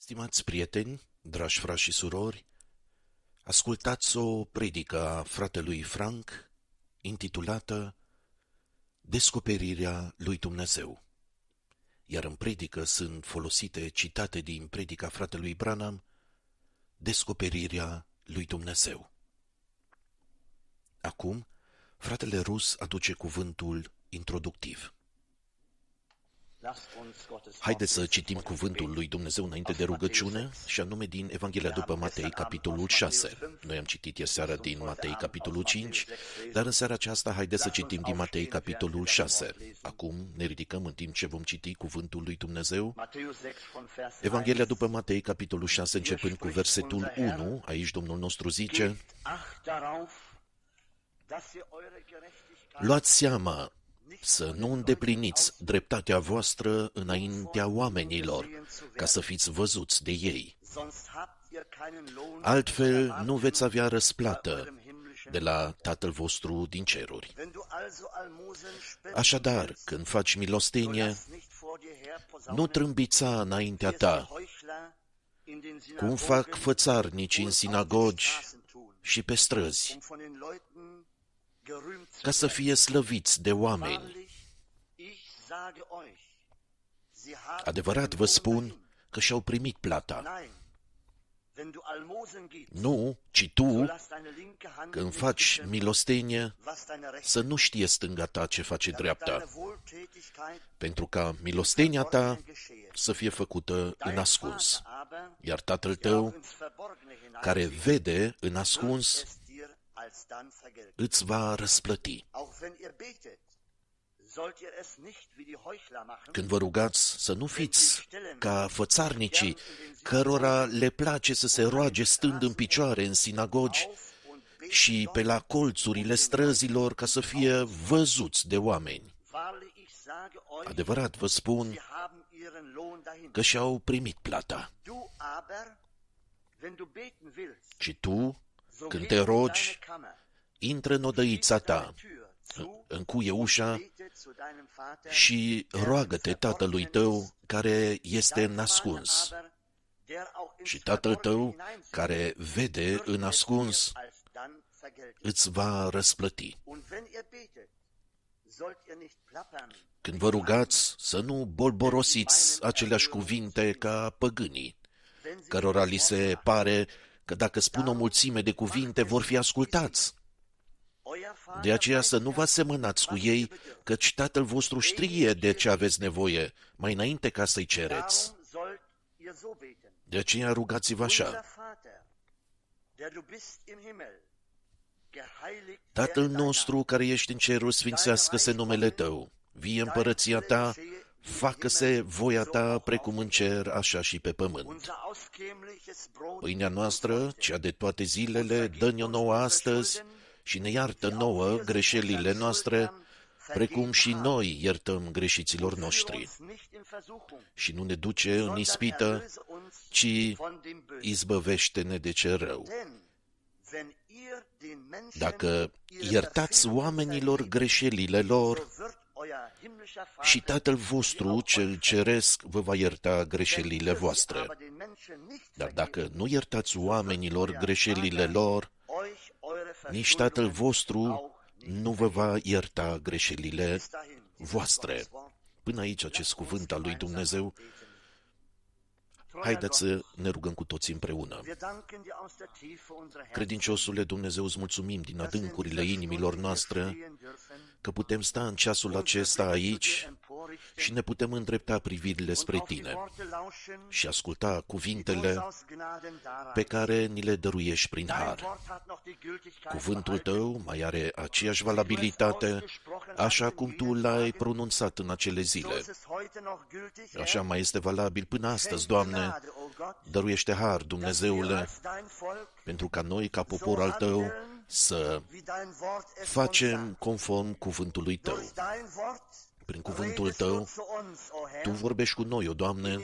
Stimați prieteni, dragi frați și surori, ascultați o predică a fratelui Frank intitulată Descoperirea lui Dumnezeu. Iar în predică sunt folosite citate din predica fratelui Branham, Descoperirea lui Dumnezeu. Acum, fratele Rus aduce cuvântul introductiv. Haideți să citim cuvântul lui Dumnezeu înainte de rugăciune, și anume din Evanghelia după Matei, capitolul 6. Noi am citit ieri seara din Matei, capitolul 5, dar în seara aceasta haideți să citim din Matei, capitolul 6. Acum ne ridicăm în timp ce vom citi cuvântul lui Dumnezeu. Evanghelia după Matei, capitolul 6, începând cu versetul 1, aici Domnul nostru zice: Luați seama să nu îndepliniți dreptatea voastră înaintea oamenilor, ca să fiți văzuți de ei. Altfel nu veți avea răsplată de la Tatăl vostru din ceruri. Așadar, când faci milostenie, nu trâmbița înaintea ta, cum fac fățarnici în sinagogi și pe străzi, ca să fie slăviți de oameni. Adevărat vă spun că și-au primit plata. Nu, ci tu, când faci milostenie, să nu știe stânga ta ce face dreapta, pentru ca milostenia ta să fie făcută în ascuns. Iar Tatăl tău, care vede în ascuns, îți va răsplăti. Când vă rugați, să nu fiți ca fățarnicii, cărora le place să se roage stând în picioare în sinagogi și pe la colțurile străzilor, ca să fie văzuți de oameni. Adevărat vă spun că și-au primit plata. Și tu, când te rogi, intră în odăița ta, încuie ușa și roagă-te Tatălui tău care este în ascuns. Și Tatăl tău care vede în ascuns îți va răsplăti. Când vă rugați, să nu bolborosiți aceleași cuvinte ca păgânii, cărora li se pare că dacă spun o mulțime de cuvinte vor fi ascultați. De aceea să nu vă asemănați cu ei, căci Tatăl vostru știe de ce aveți nevoie, mai înainte ca să-i cereți. De aceea rugați-vă așa: Tatăl nostru care ești în cerul, sfințească-se numele Tău, vie împărăția Ta, facă-se voia Ta precum în cer, așa și pe pământ. Pâinea noastră, cea de toate zilele, dă-ne-o nouă astăzi și ne iartă nouă greșelile noastre, precum și noi iertăm greșiților noștri. Și nu ne duce în ispită, ci izbăvește-ne de cel rău. Dacă iertați oamenilor greșelile lor, și Tatăl vostru cel ceresc vă va ierta greșelile voastre. Dar dacă nu iertați oamenilor greșelile lor, nici Tatăl vostru nu vă va ierta greșelile voastre. Până aici acest cuvânt al lui Dumnezeu. Haideți să ne rugăm cu toții împreună. Credinciosule Dumnezeu, îți mulțumim din adâncurile inimilor noastre că putem sta în ceasul acesta aici și ne putem îndrepta privirile spre Tine și asculta cuvintele pe care ni le dăruiești prin har. Cuvântul Tău mai are aceeași valabilitate, așa cum Tu l-ai pronunțat în acele zile. Așa mai este valabil până astăzi, Doamne. Dăruiește har, Dumnezeule, pentru ca noi, ca popor al Tău, să facem conform cuvântului Tău. Prin cuvântul Tău, Tu vorbești cu noi, o Doamne.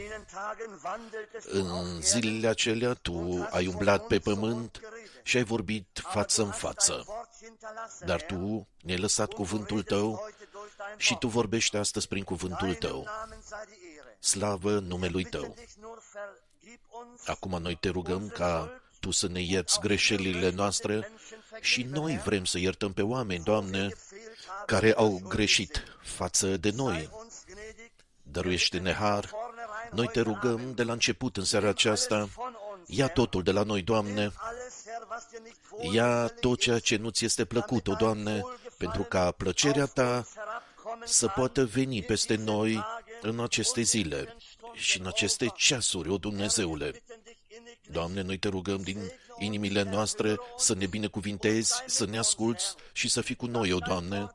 În zilele acelea, Tu ai umblat pe pământ și ai vorbit față în față. Dar Tu ne-ai lăsat cuvântul Tău și Tu vorbești astăzi prin cuvântul Tău. Slavă numelui Tău! Acum noi te rugăm ca Tu să ne ierți greșelile noastre și noi vrem să iertăm pe oameni, Doamne, care au greșit față de noi. Dăruiește-ne har. Noi te rugăm de la început în seara aceasta, ia totul de la noi, Doamne, ia tot ceea ce nu-ți este plăcut, o Doamne, pentru ca plăcerea Ta să poată veni peste noi în aceste zile și în aceste ceasuri, o Dumnezeule. Doamne, noi te rugăm din inimile noastre să ne binecuvintezi, să ne asculți și să fii cu noi, o Doamne.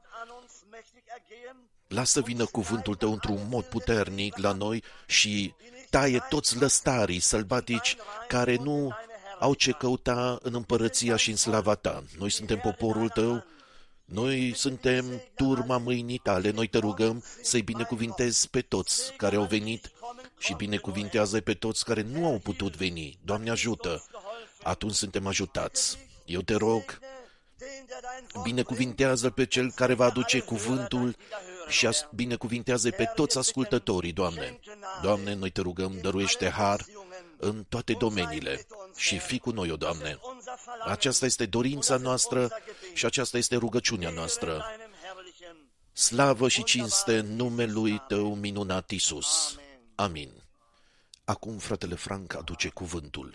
Lasă vină cuvântul Tău într-un mod puternic la noi și taie toți lăstarii sălbatici care nu au ce căuta în împărăția și în slava Ta. Noi suntem poporul Tău, noi suntem turma mâinii Tale, noi te rugăm să-i binecuvintezi pe toți care au venit și binecuvintează pe toți care nu au putut veni. Doamne, ajută! Atunci suntem ajutați. Eu te rog, binecuvintează pe cel care va aduce cuvântul și binecuvintează pe toți ascultătorii, Doamne. Doamne, noi te rugăm, dăruiește har în toate domeniile și fii cu noi, o Doamne. Aceasta este dorința noastră și aceasta este rugăciunea noastră. Slavă și cinste numelui Tău minunat, Iisus. Amin. Acum fratele Frank aduce cuvântul.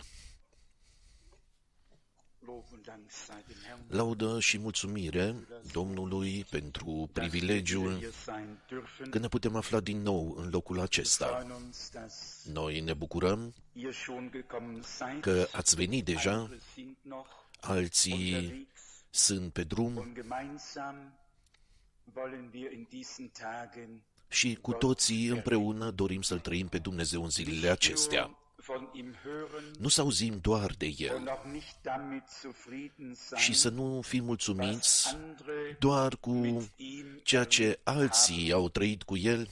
Laudă și mulțumire Domnului pentru privilegiul că ne putem afla din nou în locul acesta. Noi ne bucurăm că ați venit deja, alții sunt pe drum și cu toții împreună dorim să-L trăim pe Dumnezeu în zilele acestea. Nu să auzim doar de El și să nu fim mulțumiți doar cu ceea ce alții au trăit cu El,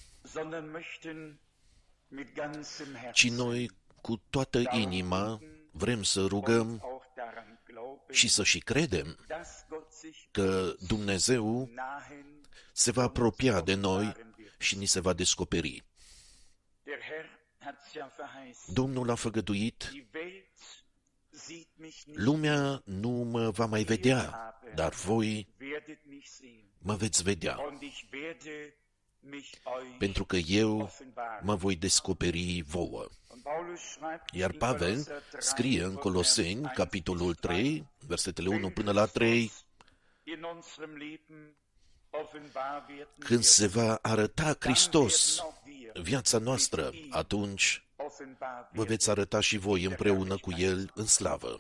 ci noi cu toată inima vrem să rugăm și să și credem că Dumnezeu se va apropia de noi și ni se va descoperi. Domnul a făgăduit, lumea nu mă va mai vedea, dar voi mă veți vedea, pentru că eu mă voi descoperi vouă. Iar Pavel scrie în Coloseni, capitolul 3, versetele 1 până la 3, când se va arăta Hristos viața noastră, atunci vă veți arăta și voi împreună cu El în slavă.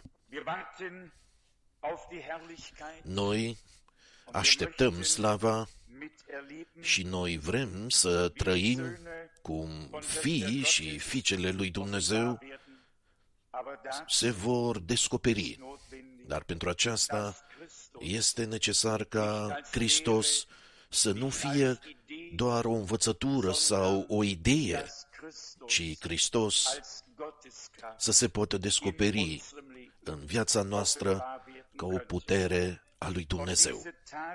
Noi așteptăm slava și noi vrem să trăim cum fii și fiicele lui Dumnezeu se vor descoperi. Dar pentru aceasta este necesar ca Hristos să nu fie doar o învățătură sau o idee, ci Hristos să se poată descoperi în viața noastră ca o putere a lui Dumnezeu.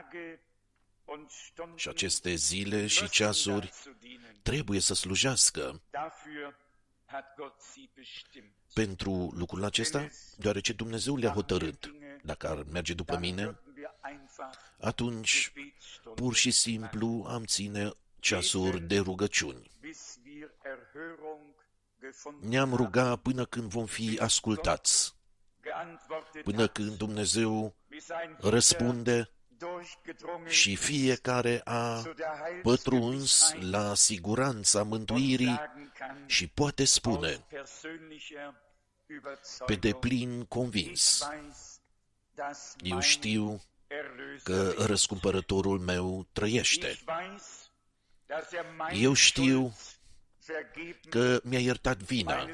Și aceste zile și ceasuri trebuie să slujească pentru lucrul acesta, deoarece Dumnezeu le-a hotărât. Dacă ar merge după mine, atunci pur și simplu am ține ceasuri de rugăciuni. Ne-am rugat până când vom fi ascultați, până când Dumnezeu răspunde și fiecare a pătruns la siguranța mântuirii și poate spune pe deplin convins: eu știu că răscumpărătorul meu trăiește. Eu știu că mi-a iertat vina,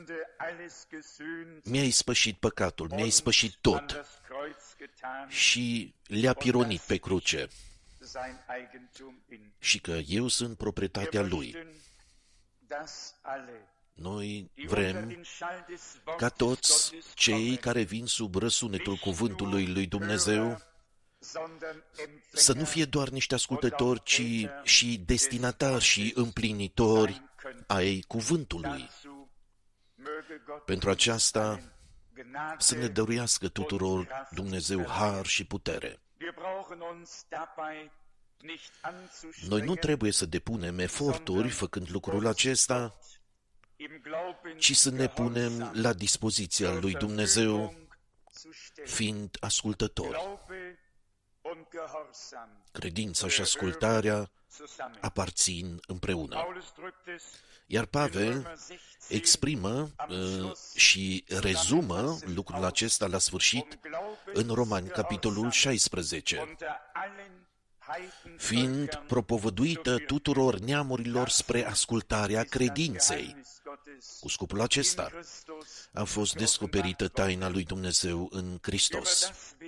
mi-a ispășit păcatul, mi-a ispășit tot și le-a pironit pe cruce și că eu sunt proprietatea Lui. Noi vrem ca toți cei care vin sub răsunetul cuvântului lui Dumnezeu să nu fie doar niște ascultători, ci și destinatari și împlinitori ai cuvântului. Pentru aceasta să ne dăruiască tuturor Dumnezeu har și putere. Noi nu trebuie să depunem eforturi făcând lucrul acesta, ci să ne punem la dispoziția lui Dumnezeu, fiind ascultători. Credința și ascultarea aparțin împreună. Iar Pavel exprimă și rezumă lucrul acesta la sfârșit în Romani, capitolul 16. Fiind propovăduită tuturor neamurilor spre ascultarea credinței. Cu scopul acesta a fost descoperită taina lui Dumnezeu în Hristos.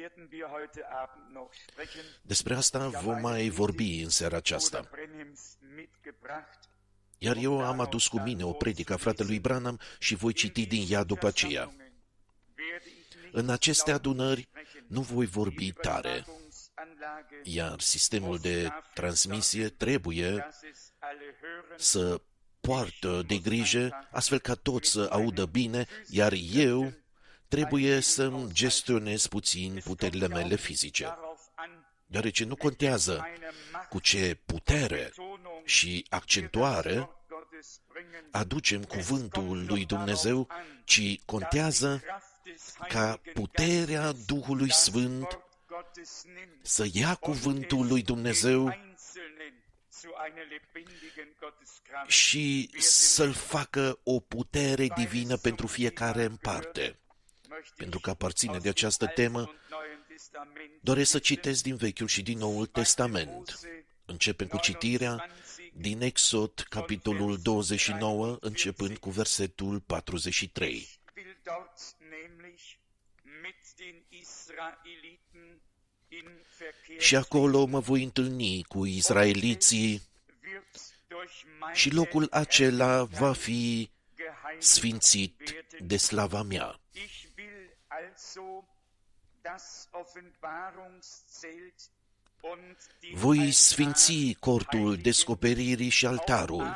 Despre asta vom mai vorbi în seara aceasta. Iar eu am adus cu mine o predică a fratelui Branham și voi citi din ea după aceea. În aceste adunări nu voi vorbi tare, iar sistemul de transmisie trebuie să poartă de grijă, astfel ca toți să audă bine, iar eu trebuie să-mi gestionez puțin puterile mele fizice. Deoarece nu contează cu ce putere și accentuare aducem cuvântul lui Dumnezeu, ci contează ca puterea Duhului Sfânt să ia cuvântul lui Dumnezeu și să-l facă o putere divină pentru fiecare în parte. Pentru că aparține de această temă, doresc să citesc din Vechiul și din Noul Testament. Începem cu citirea din Exod, capitolul 29, începând cu versetul 43. Și acolo mă voi întâlni cu izraeliții și locul acela va fi sfințit de slava mea. Voi sfinți cortul descoperirii și altarul.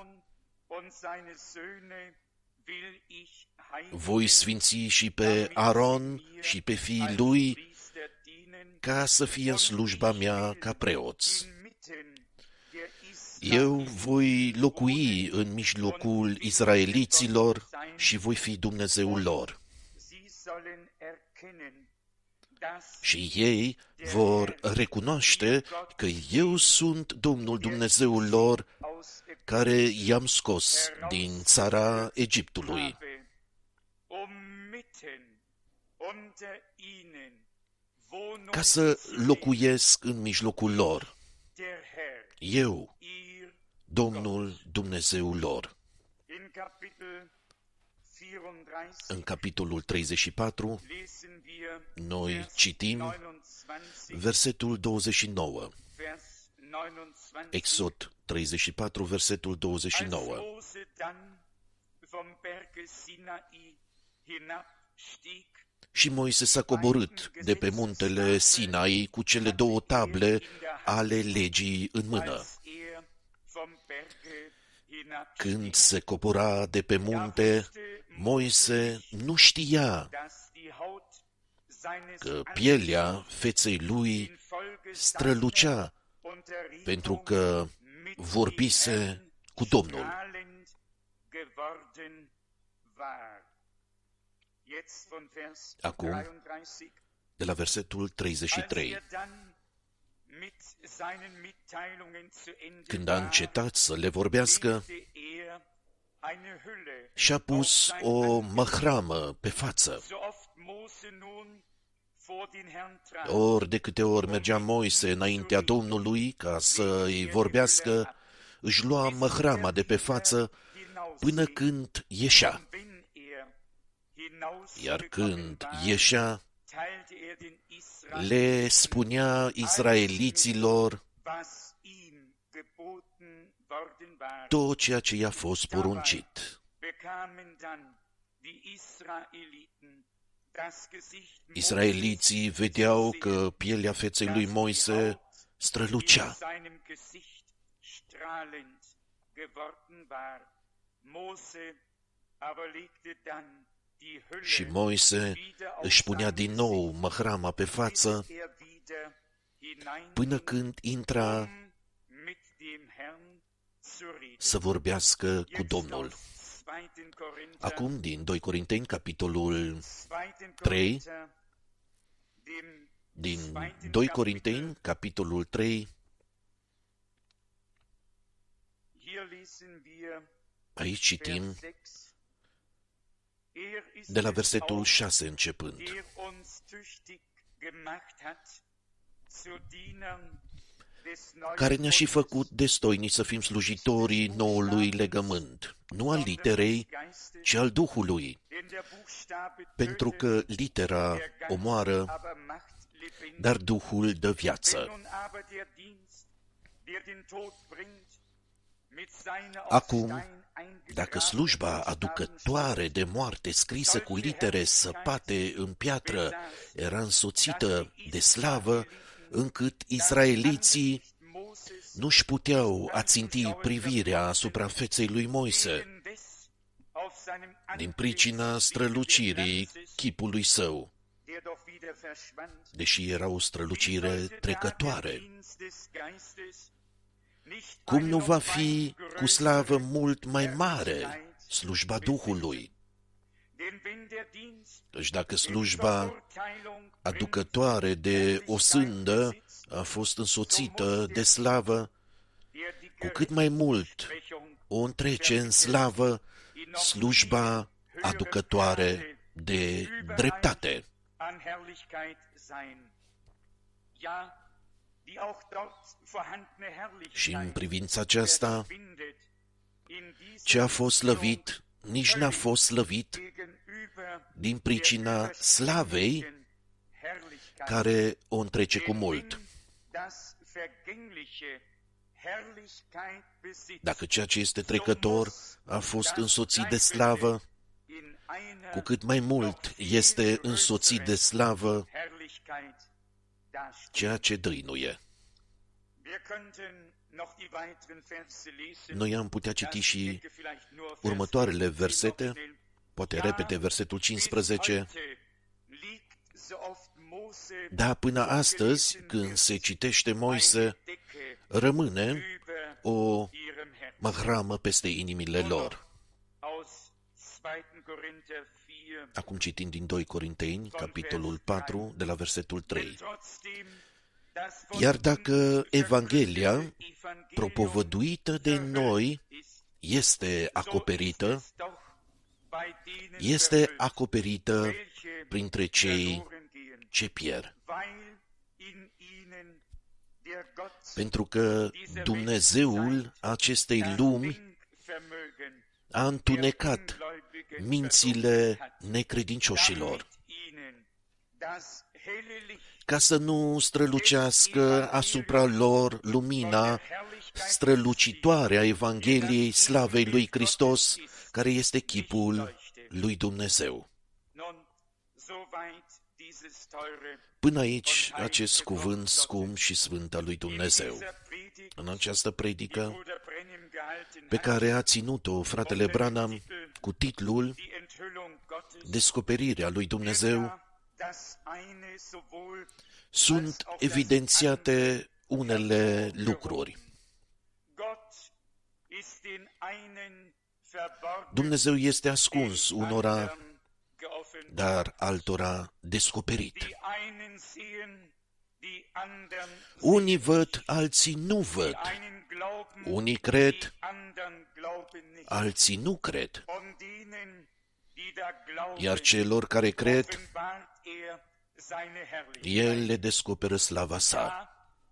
Voi sfinți și pe Aron și pe fiii lui, ca să fie în slujba mea ca preoți. Eu voi locui în mijlocul izraeliților și voi fi Dumnezeul lor. Și ei vor recunoaște că eu sunt Domnul Dumnezeul lor, care i-am scos din țara Egiptului. Ca să locuiesc în mijlocul lor. Eu, Domnul Dumnezeul lor. În capitolul 34, noi citim versetul 29. Exod 34, versetul 29. Și Moise s-a coborât de pe muntele Sinai cu cele două table ale legii în mână. Când se cobora de pe munte, Moise nu știa că pielea feței lui strălucea, pentru că vorbise cu Domnul. Acum, de la versetul 33. Când a încetat să le vorbească, și-a pus o măhramă pe față. Ori de câte ori mergea Moise înaintea Domnului ca să-i vorbească, își lua măhrama de pe față până când ieșea. Iar când ieșea, le spunea izraeliților tot ceea ce i-a fost poruncit. Israeliții vedeau că pielea feței lui Moise strălucea. Și Moise își punea din nou măhrama pe față până când intra să vorbească cu Domnul. Acum, din 2 Corinteni, capitolul 3, din 2 Corinteni, capitolul 3, aici citim de la versetul 6 începând. Care ne-a și făcut destoinici să fim slujitorii noului legământ, nu al literei, ci al Duhului, pentru că litera omoară, dar Duhul dă viață. Acum, dacă slujba aducătoare de moarte scrisă cu litere săpate în piatră era însoțită de slavă, încât israeliții nu-și puteau aținti privirea asupra feței lui Moise, din pricina strălucirii chipului său, deși era o strălucire trecătoare. Cum nu va fi cu slavă mult mai mare slujba Duhului? Deci dacă slujba aducătoare de o sândă a fost însoțită de slavă, cu cât mai mult o întrece în slavă slujba aducătoare de dreptate. Și în privința aceasta, ce a fost slăvit, nici n-a fost slăvit din pricina slavei care o întrece cu mult. Dacă ceea ce este trecător a fost însoțit de slavă, cu cât mai mult este însoțit de slavă ceea ce dăinuie. Noi am putea citi și următoarele versete, poate repete versetul 15. Da, până astăzi, când se citește Moise, rămâne o măhramă peste inimile lor. Acum citim din 2 Corinteni, capitolul 4, de la versetul 3. Iar dacă Evanghelia propovăduită de noi este acoperită printre cei ce pierd. Pentru că Dumnezeul acestei lumi a întunecat mințile necredincioșilor, ca să nu strălucească asupra lor lumina strălucitoare a Evangheliei slavei lui Hristos, care este chipul lui Dumnezeu. Până aici, acest cuvânt scump și sfânt al lui Dumnezeu. În această predică pe care a ținut-o fratele Branham cu titlul Descoperirea lui Dumnezeu, sunt evidențiate unele lucruri. Dumnezeu este ascuns unora, dar altora descoperit. Unii văd, alții nu văd. Unii cred, alții nu cred. Iar celor care cred, El le descoperă slava sa.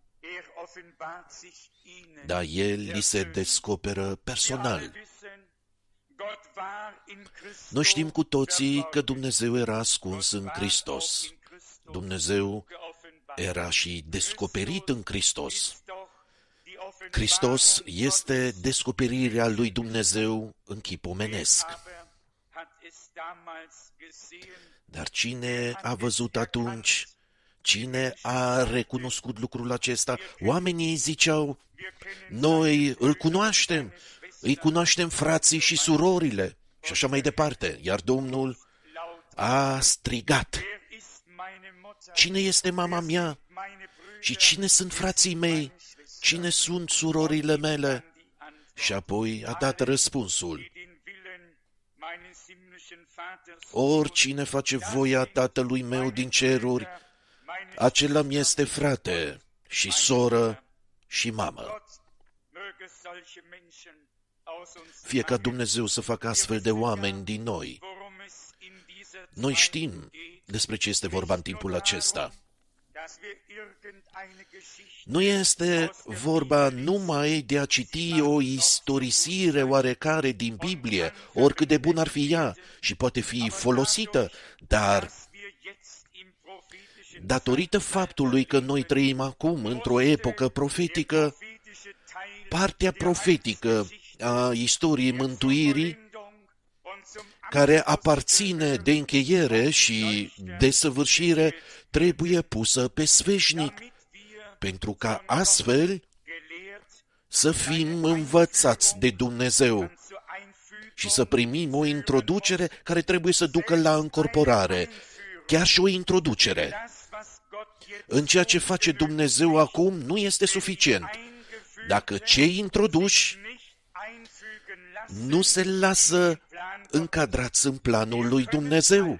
Dar El li se descoperă personal. Noi știm cu toții că Dumnezeu era ascuns în Hristos. Dumnezeu era și descoperit în Hristos. Hristos este descoperirea lui Dumnezeu în chip omenesc. Dar cine a văzut atunci? Cine a recunoscut lucrul acesta? Oamenii ziceau, noi îl cunoaștem, îi cunoaștem frații și surorile, Și așa mai departe. Iar Domnul a strigat: cine este mama mea? Și cine sunt frații mei? Cine sunt surorile mele? Și apoi a dat răspunsul: oricine face voia Tatălui meu din ceruri, acela mi este frate și soră și mamă. Fie ca Dumnezeu să facă astfel de oameni din noi. Noi știm despre ce este vorba în timpul acesta. Nu este vorba numai de a citi o istorisire oarecare din Biblie, oricât de bun ar fi ea și poate fi folosită, dar datorită faptului că noi trăim acum într-o epocă profetică, partea profetică a istoriei mântuirii, care aparține de încheiere și desăvârșire, trebuie pusă pe sfeșnic, pentru ca astfel să fim învățați de Dumnezeu și să primim o introducere care trebuie să ducă la încorporare, chiar și o introducere. În ceea ce face Dumnezeu acum nu este suficient. Dacă cei introduși nu se lasă încadrați în planul lui Dumnezeu.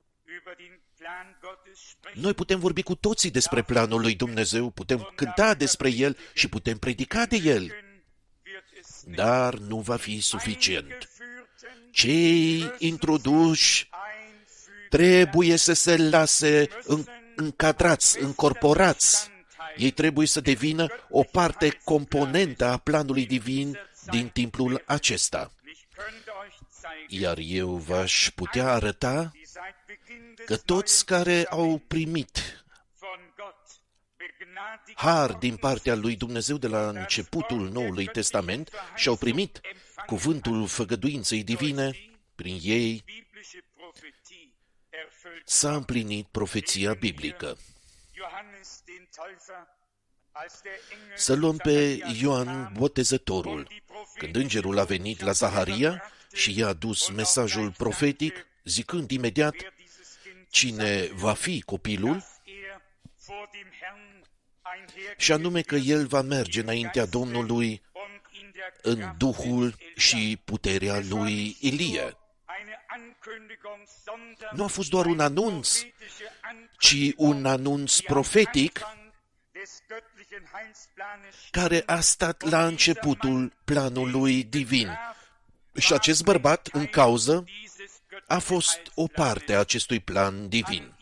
Noi putem vorbi cu toții despre planul lui Dumnezeu, putem cânta despre el și putem predica de el, dar nu va fi suficient. Cei introduși trebuie să se lase încadrați, încorporați. Ei trebuie să devină o parte componentă a planului divin din timpul acesta. Iar eu v-aș putea arăta că toți care au primit har din partea lui Dumnezeu de la începutul Noului Testament și au primit cuvântul făgăduinței divine, prin ei s-a împlinit profeția biblică. Să luăm pe Ioan Botezătorul. Când îngerul a venit la Zaharia și i-a adus mesajul profetic, zicând imediat cine va fi copilul, și anume că el va merge înaintea Domnului în duhul și puterea lui Ilie. Nu a fost doar un anunț, ci un anunț profetic care a stat la începutul planului divin. Și acest bărbat, în cauză, a fost o parte a acestui plan divin.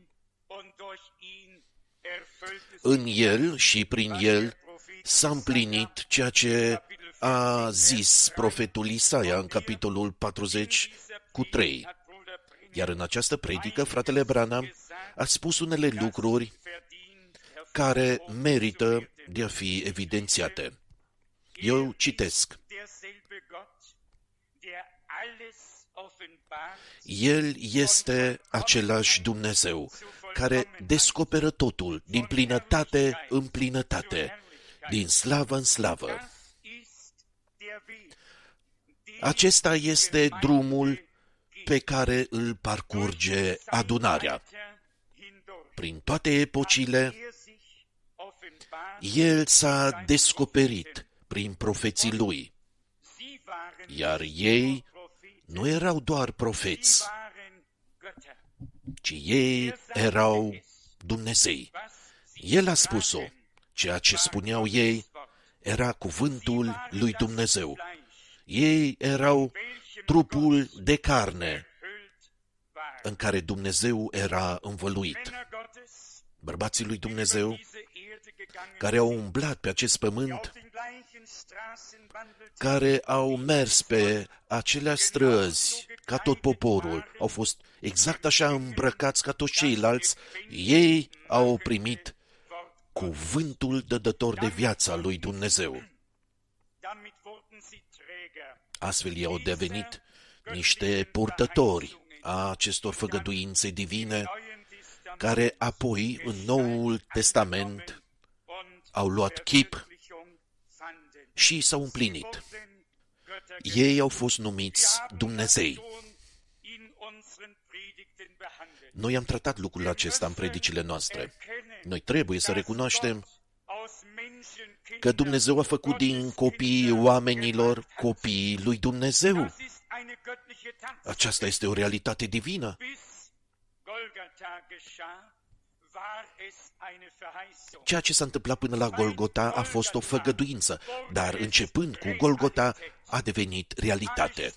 În el și prin el s-a împlinit ceea ce a zis profetul Isaia în capitolul 40:3. Iar în această predică, fratele Branham a spus unele lucruri care merită de a fi evidențiate. Eu citesc: El este același Dumnezeu care descoperă totul din plinătate în plinătate, din slavă în slavă. Acesta este drumul pe care îl parcurge adunarea. Prin toate epocile, El s-a descoperit prin profeții Lui, iar ei nu erau doar profeți, ci ei erau Dumnezei. El a spus-o. Ceea ce spuneau ei era cuvântul lui Dumnezeu. Ei erau trupul de carne în care Dumnezeu era învăluit. Bărbații lui Dumnezeu care au umblat pe acest pământ, care au mers pe aceleași străzi ca tot poporul, au fost exact așa îmbrăcați ca toți ceilalți, ei au primit cuvântul dădător de viață al lui Dumnezeu. Astfel ei au devenit niște purtători a acestor făgăduințe divine, care apoi, în Noul Testament, au luat chip și s-au împlinit. Ei au fost numiți Dumnezei. Noi am tratat lucrul acesta în predicile noastre. Noi trebuie să recunoaștem că Dumnezeu a făcut din copiii oamenilor copiii lui Dumnezeu. Aceasta este o realitate divină. Ceea ce s-a întâmplat până la Golgota a fost o făgăduință, dar începând cu Golgota a devenit realitate.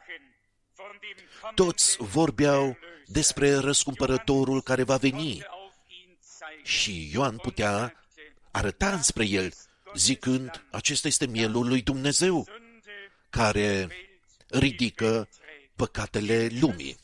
Toți vorbeau despre răscumpărătorul care va veni și Ioan putea arăta înspre el, zicând, acesta este mielul lui Dumnezeu, care ridică păcatele lumii.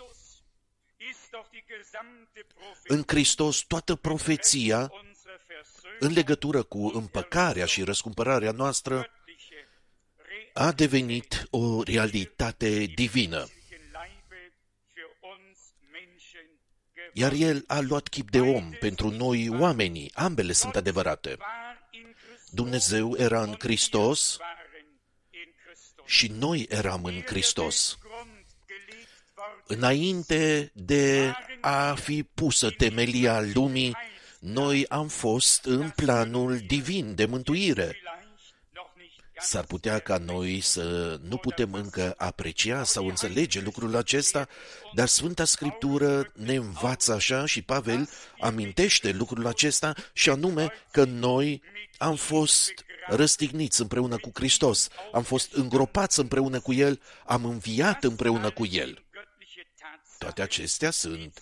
În Hristos toată profeția în legătură cu împăcarea și răscumpărarea noastră a devenit o realitate divină. Iar El a luat chip de om pentru noi oamenii, ambele sunt adevărate. Dumnezeu era în Hristos și noi eram în Hristos. Înainte de a fi pusă temelia lumii, noi am fost în planul divin de mântuire. S-ar putea ca noi să nu putem încă aprecia sau înțelege lucrul acesta, dar Sfânta Scriptură ne învață așa și Pavel amintește lucrul acesta și anume că noi am fost răstigniți împreună cu Hristos, am fost îngropați împreună cu El, am înviat împreună cu El. Toate acestea sunt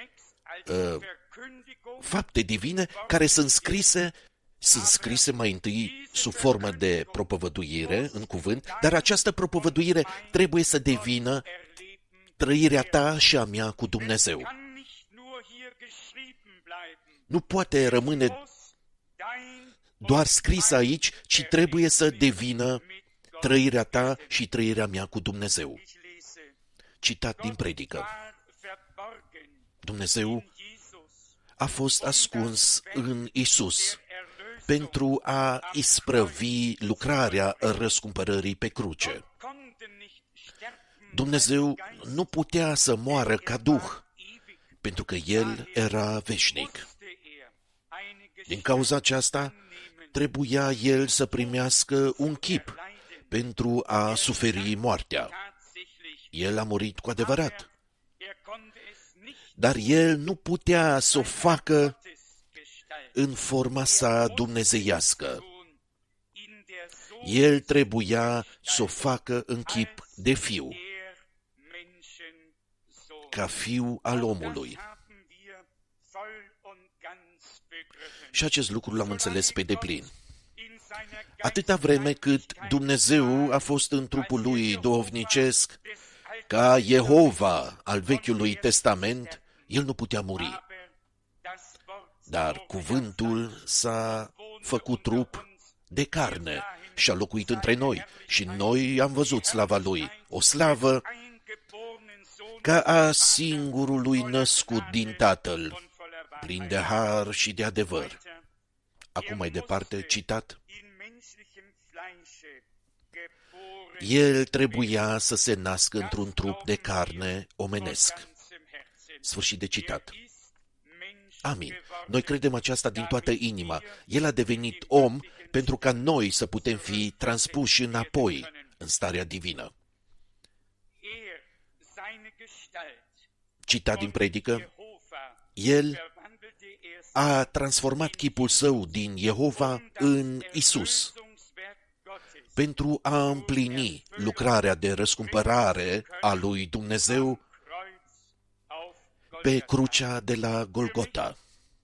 fapte divine care sunt scrise mai întâi sub formă de propovăduire în cuvânt, dar această propovăduire trebuie să devină trăirea ta și a mea cu Dumnezeu. Nu poate rămâne doar scris aici, ci trebuie să devină trăirea ta și trăirea mea cu Dumnezeu. Citat din predică. Dumnezeu a fost ascuns în Isus pentru a isprăvi lucrarea răscumpărării pe cruce. Dumnezeu nu putea să moară ca Duh, pentru că El era veșnic. Din cauza aceasta, trebuia El să primească un chip pentru a suferi moartea. El a murit cu adevărat, dar El nu putea să o facă în forma sa dumnezeiască. El trebuia să o facă în chip de fiu, ca fiu al omului. Și acest lucru l-am înțeles pe deplin. Atâta vreme cât Dumnezeu a fost în trupul lui duhovnicesc, ca Jehova al Vechiului Testament, El nu putea muri. Dar cuvântul s-a făcut trup de carne și a locuit între noi și noi am văzut slava Lui, o slavă ca a singurului născut din Tatăl, plin de har și de adevăr. Acum mai departe, citat, El trebuia să se nască într-un trup de carne omenesc. Sfârșit de citat. Amin. Noi credem aceasta din toată inima. El a devenit om pentru ca noi să putem fi transpuși înapoi în starea divină. Citat din predică, El a transformat chipul său din Jehova în Isus pentru a împlini lucrarea de răscumpărare a lui Dumnezeu pe crucea de la Golgota.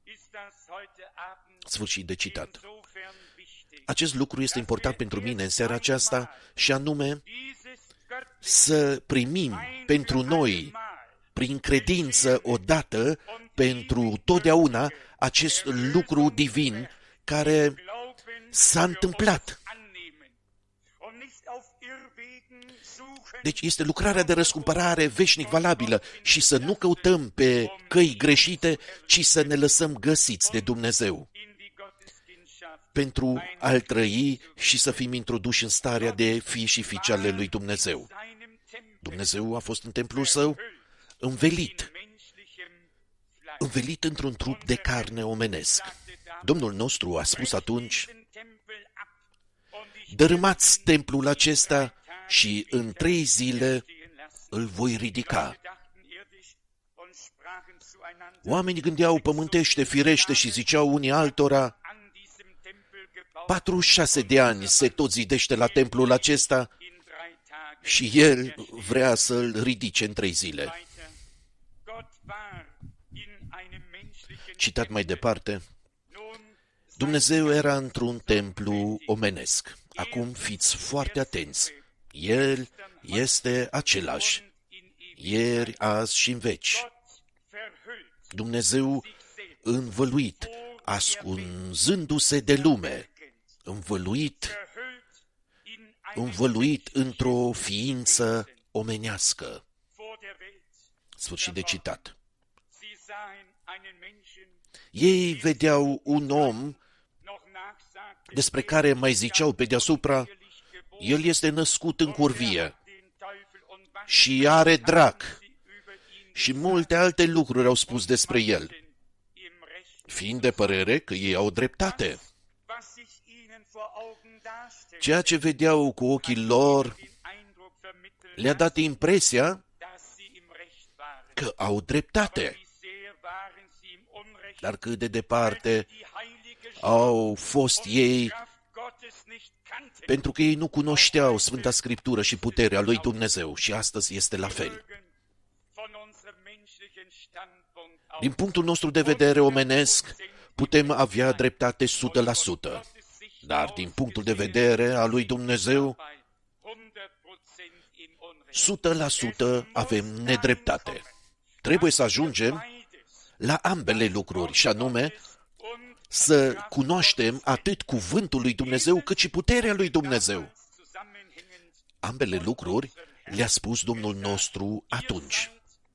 Sfârșit de citat. Acest lucru este important pentru mine în seara aceasta și anume să primim pentru noi, prin credință odată, pentru totdeauna, acest lucru divin care s-a întâmplat. Deci este lucrarea de răscumpărare veșnic valabilă și să nu căutăm pe căi greșite, ci să ne lăsăm găsiți de Dumnezeu. pentru a-L trăi și să fim introduși în starea de fi și fiice ale lui Dumnezeu. Dumnezeu a fost în templul său învelit într-un trup de carne omenesc. Domnul nostru a spus atunci: dărâmați templul acesta și în 3 zile îl voi ridica. Oamenii gândeau pământește, firește și ziceau unii altora: 46 de ani se tot zidește la templul acesta și el vrea să-l ridice în 3 zile. Citat mai departe: Dumnezeu era într-un templu omenesc. Acum fiți foarte atenți. El este același, ieri, azi și în veci. Dumnezeu învăluit, ascunzându-se de lume, învăluit într-o ființă omenească. Sfârșit de citat. Ei vedeau un om despre care mai ziceau pe deasupra: el este născut în curvie și are drac, și multe alte lucruri au spus despre el, fiind de părere că ei au dreptate. Ceea ce vedeau cu ochii lor le-a dat impresia că au dreptate. Dar cât de departe au fost ei, pentru că ei nu cunoșteau Sfânta Scriptură și puterea lui Dumnezeu, și astăzi este la fel. Din punctul nostru de vedere omenesc, putem avea dreptate 100%, dar din punctul de vedere al lui Dumnezeu, 100% avem nedreptate. Trebuie să ajungem la ambele lucruri, și anume să cunoaștem atât cuvântul lui Dumnezeu cât și puterea lui Dumnezeu. Ambele lucruri le-a spus Domnul nostru atunci.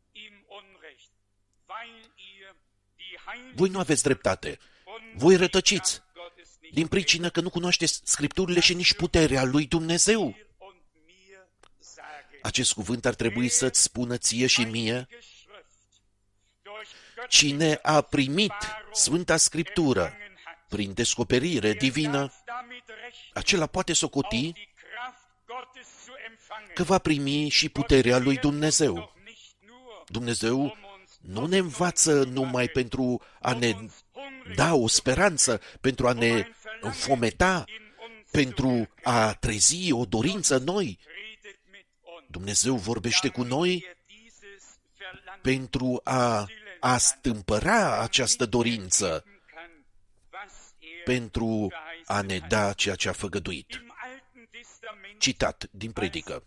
Voi nu aveți dreptate. Voi rătăciți din pricină că nu cunoașteți Scripturile și nici puterea lui Dumnezeu. Acest cuvânt ar trebui să-ți spună ție și mie: cine a primit Sfânta Scriptură prin descoperire divină, acela poate socoti că va primi și puterea lui Dumnezeu. Dumnezeu nu ne învață numai pentru a ne da o speranță, pentru a ne înfometa, pentru a trezi o dorință în noi. Dumnezeu vorbește cu noi pentru a stâmpăra această dorință, pentru a ne da ceea ce a făgăduit. Citat din Predică.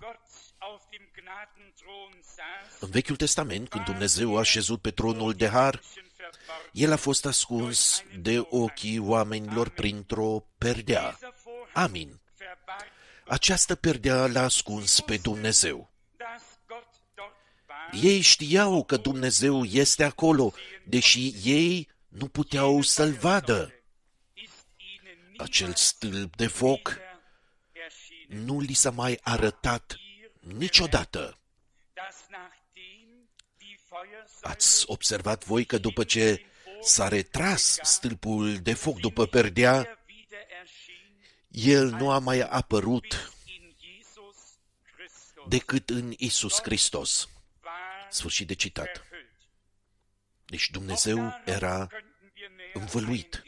În Vechiul Testament, când Dumnezeu a șezut pe tronul de har, El a fost ascuns de ochii oamenilor printr-o perdea. Amin. Această perdea l-a ascuns pe Dumnezeu. Ei știau că Dumnezeu este acolo, deși ei nu puteau să-L vadă. Acel stâlp de foc nu li s-a mai arătat niciodată. Ați observat voi că după ce s-a retras stâlpul de foc după perdea, el nu a mai apărut decât în Iisus Hristos. Sfârșit de citat. Deci Dumnezeu era învăluit.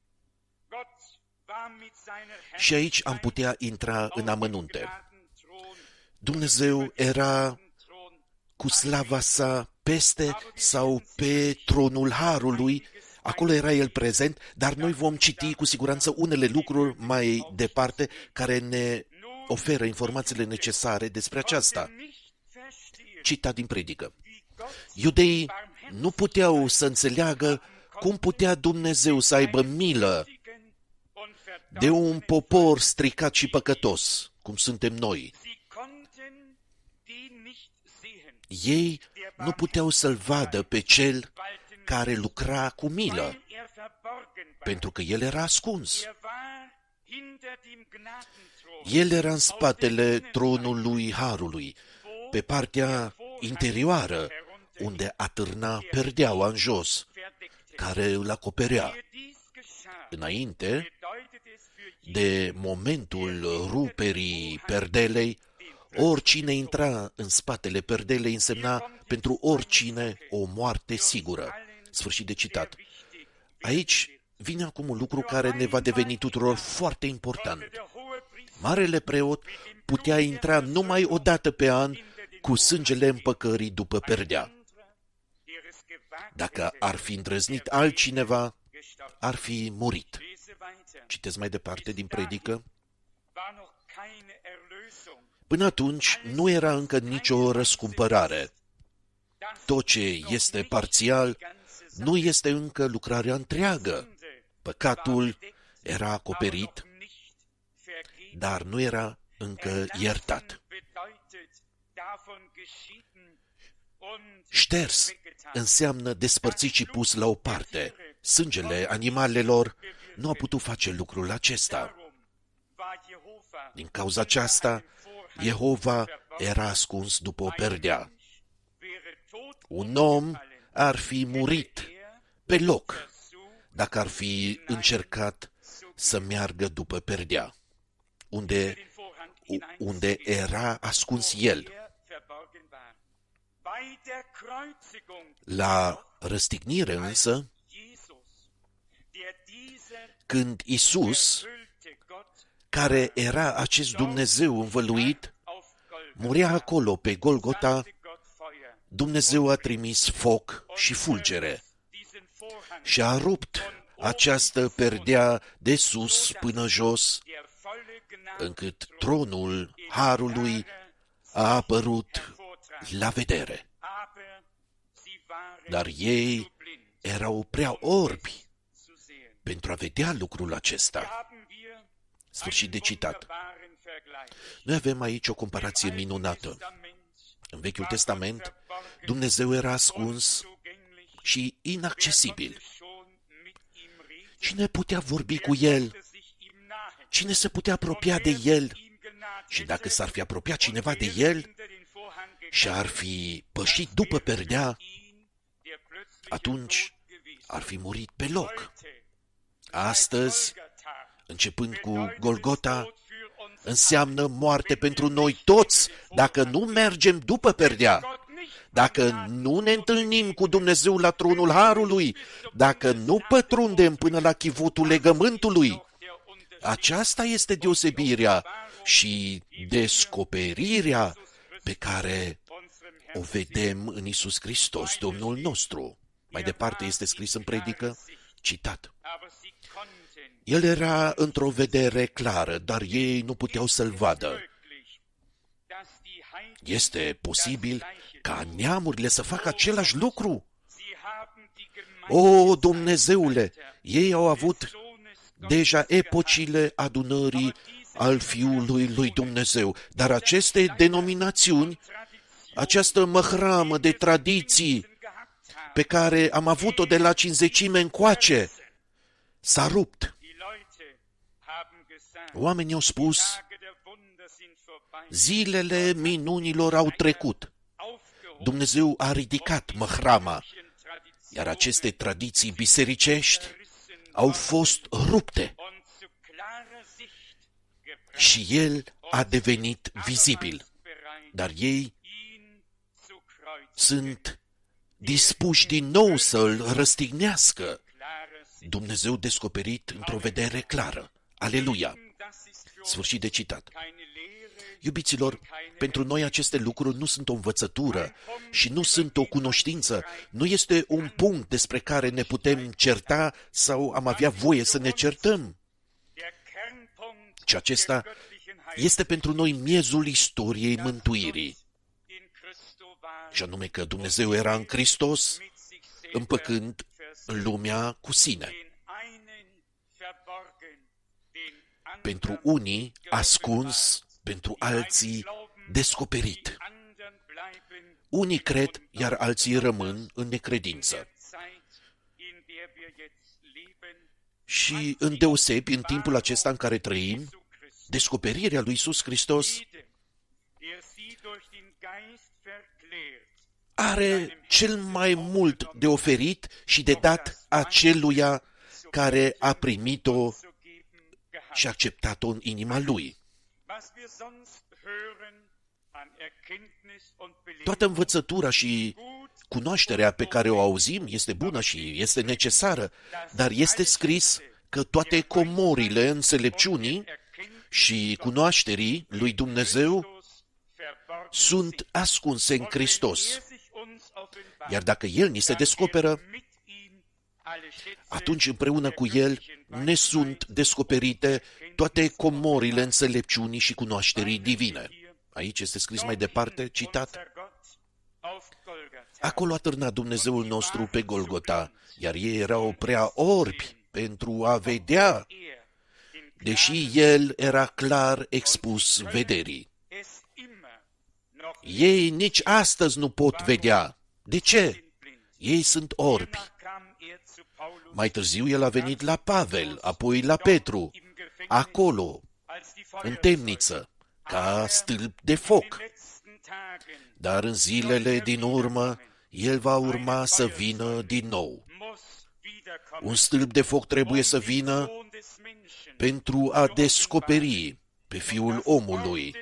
Și aici am putea intra în amănunte. Dumnezeu era cu slava sa peste sau pe tronul harului, acolo era El prezent, dar noi vom citi cu siguranță unele lucruri mai departe care ne oferă informațiile necesare despre aceasta. Citat din Predică. Iudeii nu puteau să înțeleagă cum putea Dumnezeu să aibă milă de un popor stricat și păcătos, cum suntem noi. Ei nu puteau să-L vadă pe Cel care lucra cu milă, pentru că El era ascuns. El era în spatele tronului Harului, pe partea interioară, unde atârna perdeaua în jos, care îl acoperea. Înainte de momentul ruperii perdelei, oricine intra în spatele perdelei însemna pentru oricine o moarte sigură. Sfârșit de citat. Aici vine acum un lucru care ne va deveni tuturor foarte important. Marele preot putea intra numai o dată pe an cu sângele împăcării după perdea. Dacă ar fi îndrăznit altcineva, ar fi murit. Citesc mai departe din predică. Până atunci nu era încă nicio răscumpărare. Tot ce este parțial nu este încă lucrarea întreagă. Păcatul era acoperit, dar nu era încă iertat. Șters înseamnă despărțit și pus la o parte. Sângele animalelor nu a putut face lucrul acesta. Din cauza aceasta, Jehova era ascuns după o perdea. Un om ar fi murit pe loc dacă ar fi încercat să meargă după perdea, unde era ascuns el. La răstignire însă, când Iisus, care era acest Dumnezeu învăluit, murea acolo pe Golgota, Dumnezeu a trimis foc și fulgere și a rupt această perdea de sus până jos, încât tronul Harului a apărut la vedere. Dar ei erau prea orbi pentru a vedea lucrul acesta. Sfârșit de citat. Noi avem aici o comparație minunată. În Vechiul Testament, Dumnezeu era ascuns și inaccesibil. Cine putea vorbi cu El? Cine se putea apropia de El? Și dacă s-ar fi apropiat cineva de El și ar fi pășit după perdea, atunci ar fi murit pe loc. Astăzi, începând cu Golgota, înseamnă moarte pentru noi toți dacă nu mergem după perdea, dacă nu ne întâlnim cu Dumnezeu la tronul Harului, dacă nu pătrundem până la chivotul legământului. Aceasta este deosebirea și descoperirea pe care o vedem în Iisus Hristos, Domnul nostru. Mai departe este scris în predică, citat. El era într-o vedere clară, dar ei nu puteau să-l vadă. Este posibil ca neamurile să facă același lucru? O, Dumnezeule, ei au avut deja epocile adunării al Fiului lui Dumnezeu, dar aceste denominațiuni, această măhramă de tradiții pe care am avut-o de la Cincizecime încoace, s-a rupt. Oamenii au spus, zilele minunilor au trecut. Dumnezeu a ridicat măhrama, iar aceste tradiții bisericești au fost rupte și El a devenit vizibil. Dar ei sunt dispuși din nou să-L răstignească. Dumnezeu descoperit într-o vedere clară. Aleluia! Sfârșit de citat. Iubiților, pentru noi aceste lucruri nu sunt o învățătură și nu sunt o cunoștință, nu este un punct despre care ne putem certa sau am avea voie să ne certăm. Și acesta este pentru noi miezul istoriei mântuirii. Și anume că Dumnezeu era în Hristos, împăcând lumea cu sine. Pentru unii ascuns, pentru alții descoperit. Unii cred, iar alții rămân în necredință. Și îndeosebi în timpul acesta în care trăim, descoperirea lui Iisus Hristos are cel mai mult de oferit și de dat aceluia care a primit-o și a acceptat-o în inima lui. Toată învățătura și cunoașterea pe care o auzim este bună și este necesară, dar este scris că toate comorile înțelepciunii și cunoașterii lui Dumnezeu sunt ascunse în Hristos. Iar dacă El ni se descoperă, atunci împreună cu El ne sunt descoperite toate comorile înțelepciunii și cunoașterii divine. Aici este scris mai departe, citat: acolo a târnat Dumnezeul nostru pe Golgota, iar ei erau prea orbi pentru a vedea, deși El era clar expus vederii. Ei nici astăzi nu pot vedea. De ce? Ei sunt orbi. Mai târziu El a venit la Pavel, apoi la Petru, acolo, în temniță, ca stâlp de foc. Dar în zilele din urmă, El va urma să vină din nou. Un stâlp de foc trebuie să vină pentru a descoperi pe Fiul omului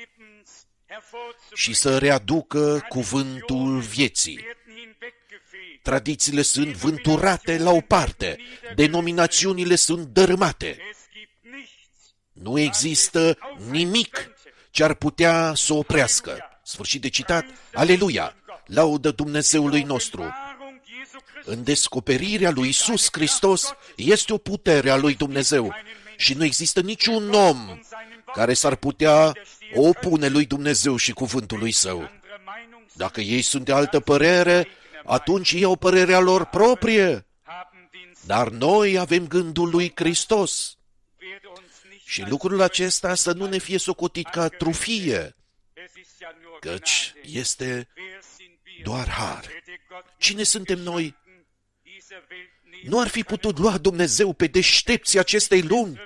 și să readucă cuvântul vieții. Tradițiile sunt vânturate la o parte, denominațiunile sunt dărâmate. Nu există nimic ce ar putea să oprească. Sfârșit de citat. Aleluia! Laudă Dumnezeului nostru! În descoperirea lui Iisus Hristos este o putere a lui Dumnezeu și nu există niciun om care s-ar putea opune lui Dumnezeu și cuvântului Său. Dacă ei sunt de altă părere, atunci ei au părerea lor proprie. Dar noi avem gândul lui Hristos. Și lucrul acesta să nu ne fie socotit ca trufie, căci este doar har. Cine suntem noi? Nu ar fi putut lua Dumnezeu pe deștepții acestei lumi?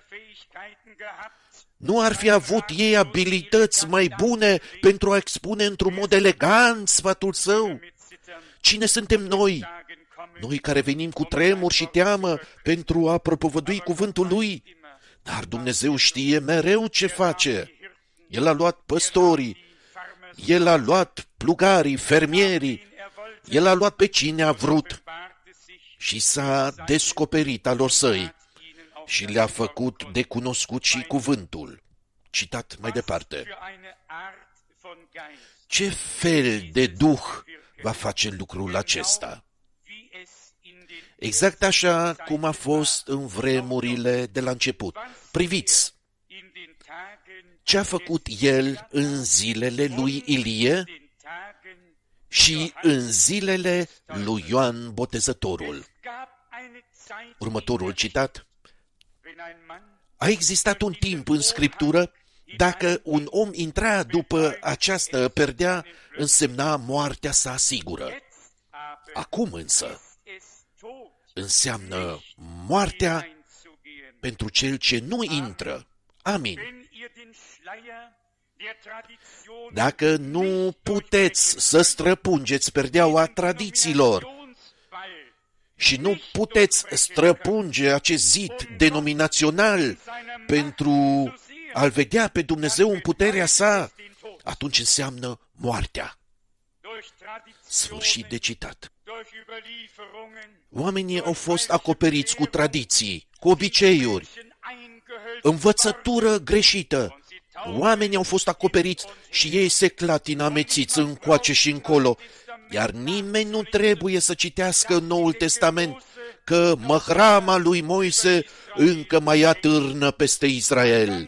Nu ar fi avut ei abilități mai bune pentru a expune într-un mod elegant sfatul Său? Cine suntem noi? Noi care venim cu tremur și teamă pentru a propovădui cuvântul Lui? Dar Dumnezeu știe mereu ce face. El a luat păstorii, El a luat plugarii, fermierii, El a luat pe cine a vrut și s-a descoperit alor Săi și le-a făcut de cunoscut și cuvântul. Citat mai departe. Ce fel de duh va face lucrul acesta? Exact așa cum a fost în vremurile de la început. Priviți ce a făcut El în zilele lui Ilie și în zilele lui Ioan Botezătorul. Următorul citat. A existat un timp în Scriptură, dacă un om intra după această perdea, însemna moartea sa sigură. Acum însă înseamnă moartea pentru cel ce nu intră. Amin. Dacă nu puteți să străpungeți perdeaua tradițiilor și nu puteți străpunge acest zid denominațional pentru a-L vedea pe Dumnezeu în puterea Sa, atunci înseamnă moartea. Sfârșit de citat. Oamenii au fost acoperiți cu tradiții, cu obiceiuri, învățătură greșită. Oamenii au fost acoperiți și ei se clatină amețiți încoace și încolo, iar nimeni nu trebuie să citească Noul Testament, că măhrama lui Moise încă mai atârnă peste Israel.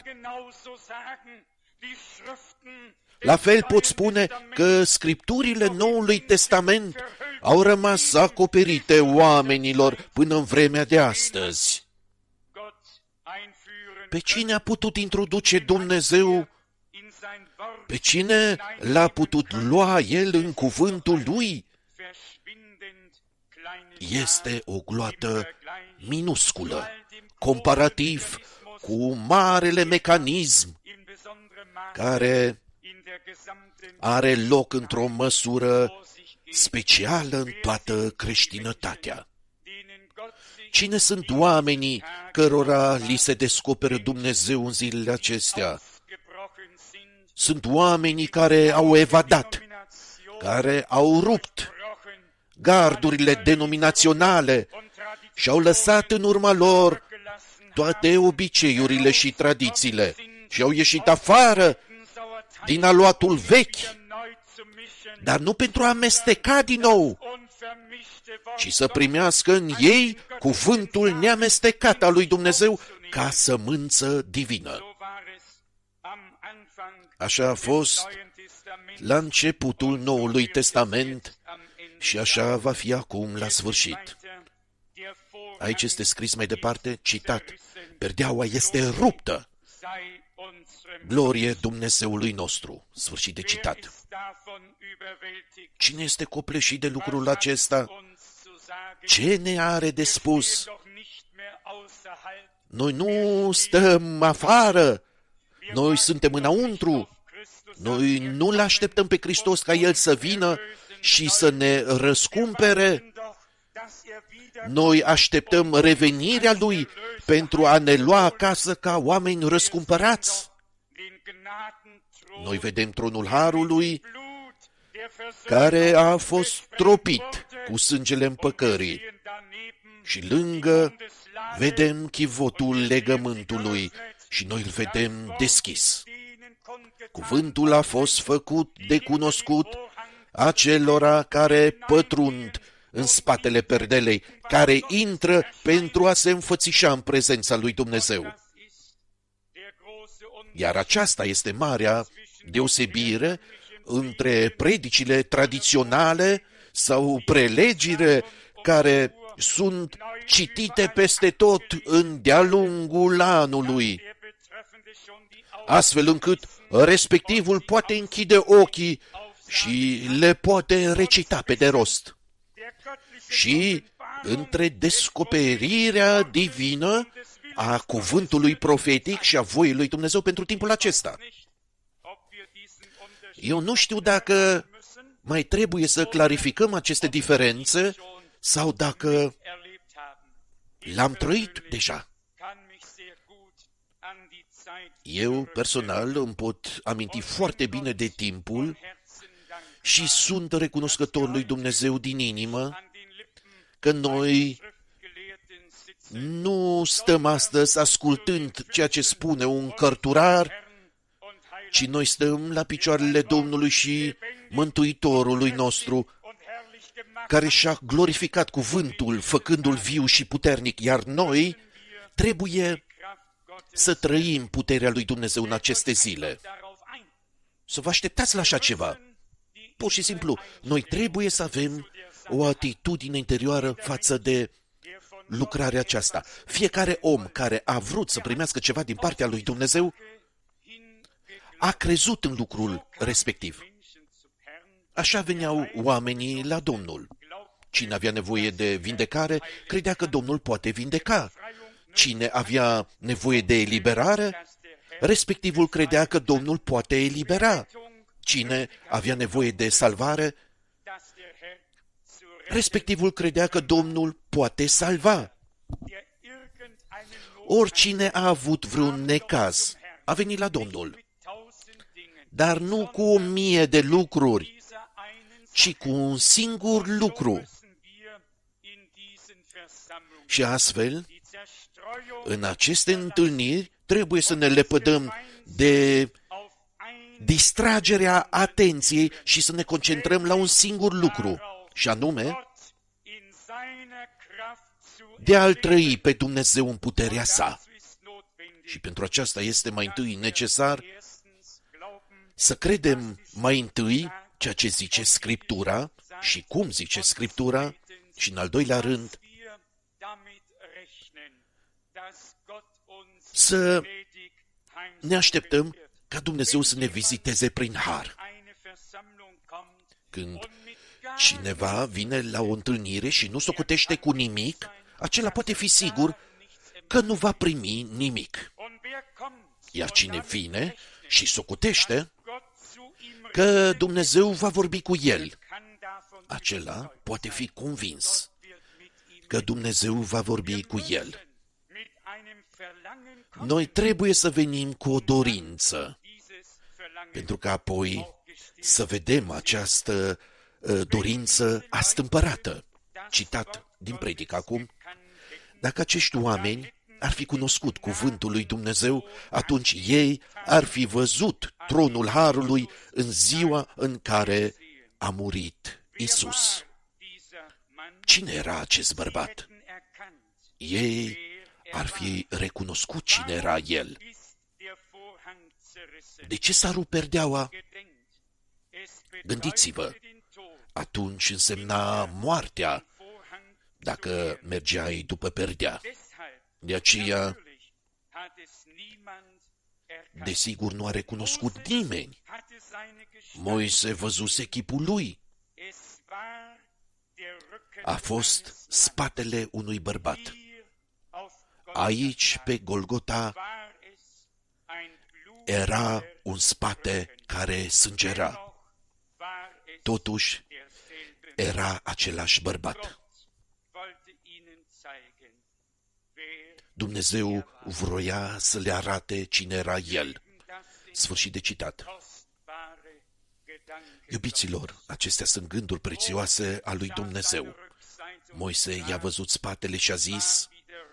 La fel pot spune că Scripturile Noului Testament au rămas acoperite oamenilor până în vremea de astăzi. Pe cine a putut introduce Dumnezeu? Pe cine l-a putut lua El în cuvântul Lui? Este o gloată minusculă, comparativ cu marele mecanism care are loc într-o măsură specială în toată creștinătatea. Cine sunt oamenii cărora li se descoperă Dumnezeu în zilele acestea? Sunt oamenii care au evadat, care au rupt gardurile denominaționale și au lăsat în urma lor toate obiceiurile și tradițiile și au ieșit afară din aluatul vechi, dar nu pentru a amesteca din nou, ci să primească în ei cuvântul neamestecat al lui Dumnezeu ca sămânță divină. Așa a fost la începutul Noului Testament și așa va fi acum la sfârșit. Aici este scris mai departe, citat, perdeaua este ruptă. Glorie Dumnezeului nostru. Sfârșit de citat. Cine este copleșit de lucrul acesta? Ce ne are de spus? Noi nu stăm afară, noi suntem înăuntru. Noi nu-L așteptăm pe Hristos ca El să vină și să ne răscumpere. Noi așteptăm revenirea Lui pentru a ne lua acasă ca oameni răscumpărați. Noi vedem tronul Harului care a fost tropit cu sângele împăcării și lângă vedem chivotul legământului și noi îl vedem deschis. Cuvântul a fost făcut de cunoscut acelora care pătrund în spatele perdelei, care intră pentru a se înfățișa în prezența lui Dumnezeu. Iar aceasta este marea deosebire între predicile tradiționale sau prelegile care sunt citite peste tot de-a lungul anului, astfel încât respectivul poate închide ochii și le poate recita pe de rost. Și între descoperirea divină a cuvântului profetic și a voii lui Dumnezeu pentru timpul acesta. Eu nu știu dacă mai trebuie să clarificăm aceste diferențe sau dacă l-am trăit deja. Eu, personal, îmi pot aminti foarte bine de timpul și sunt recunoscător lui Dumnezeu din inimă că noi nu stăm astăzi ascultând ceea ce spune un cărturar, ci noi stăm la picioarele Domnului și Mântuitorului nostru, care și-a glorificat cuvântul, făcându-l viu și puternic, iar noi trebuie să trăim puterea lui Dumnezeu în aceste zile. Să vă așteptați la așa ceva. Pur și simplu, noi trebuie să avem o atitudine interioară față de lucrarea aceasta. Fiecare om care a vrut să primească ceva din partea lui Dumnezeu a crezut în lucrul respectiv. Așa veneau oamenii la Domnul. Cine avea nevoie de vindecare, credea că Domnul poate vindeca. Cine avea nevoie de eliberare, respectivul credea că Domnul poate elibera. Cine avea nevoie de salvare, respectivul credea că Domnul poate salva. Oricine a avut vreun necaz a venit la Domnul, dar nu cu 1000 de lucruri, ci cu un singur lucru. Și astfel, în aceste întâlniri, trebuie să ne lepădăm de distragerea atenției și să ne concentrăm la un singur lucru, și anume, de a-L trăi pe Dumnezeu în puterea sa. Și pentru aceasta este mai întâi necesar să credem mai întâi ceea ce zice Scriptura și cum zice Scriptura și, în al doilea rând, să ne așteptăm ca Dumnezeu să ne viziteze prin har. Când cineva vine la o întâlnire și nu socotește cu nimic, acela poate fi sigur că nu va primi nimic. Iar cine vine și socotește că Dumnezeu va vorbi cu el, acela poate fi convins că Dumnezeu va vorbi cu el. Noi trebuie să venim cu o dorință, pentru că apoi să vedem această dorință astâmpărată. Citat din predică acum: dacă acești oameni ar fi cunoscut cuvântul lui Dumnezeu, atunci ei ar fi văzut tronul Harului în ziua în care a murit Isus. Cine era acest bărbat? Ei ar fi recunoscut cine era el. De ce s-a rupt perdeaua? Gândiți-vă, atunci însemna moartea dacă mergeai după perdea. De aceea, desigur, nu a recunoscut nimeni. Moise văzuse chipul lui. A fost spatele unui bărbat. Aici, pe Golgota, era un spate care sângera. Totuși, era același bărbat. Dumnezeu vroia să le arate cine era El. Sfârșit de citat. Iubiților, acestea sunt gânduri prețioase a lui Dumnezeu. Moise i-a văzut spatele și a zis: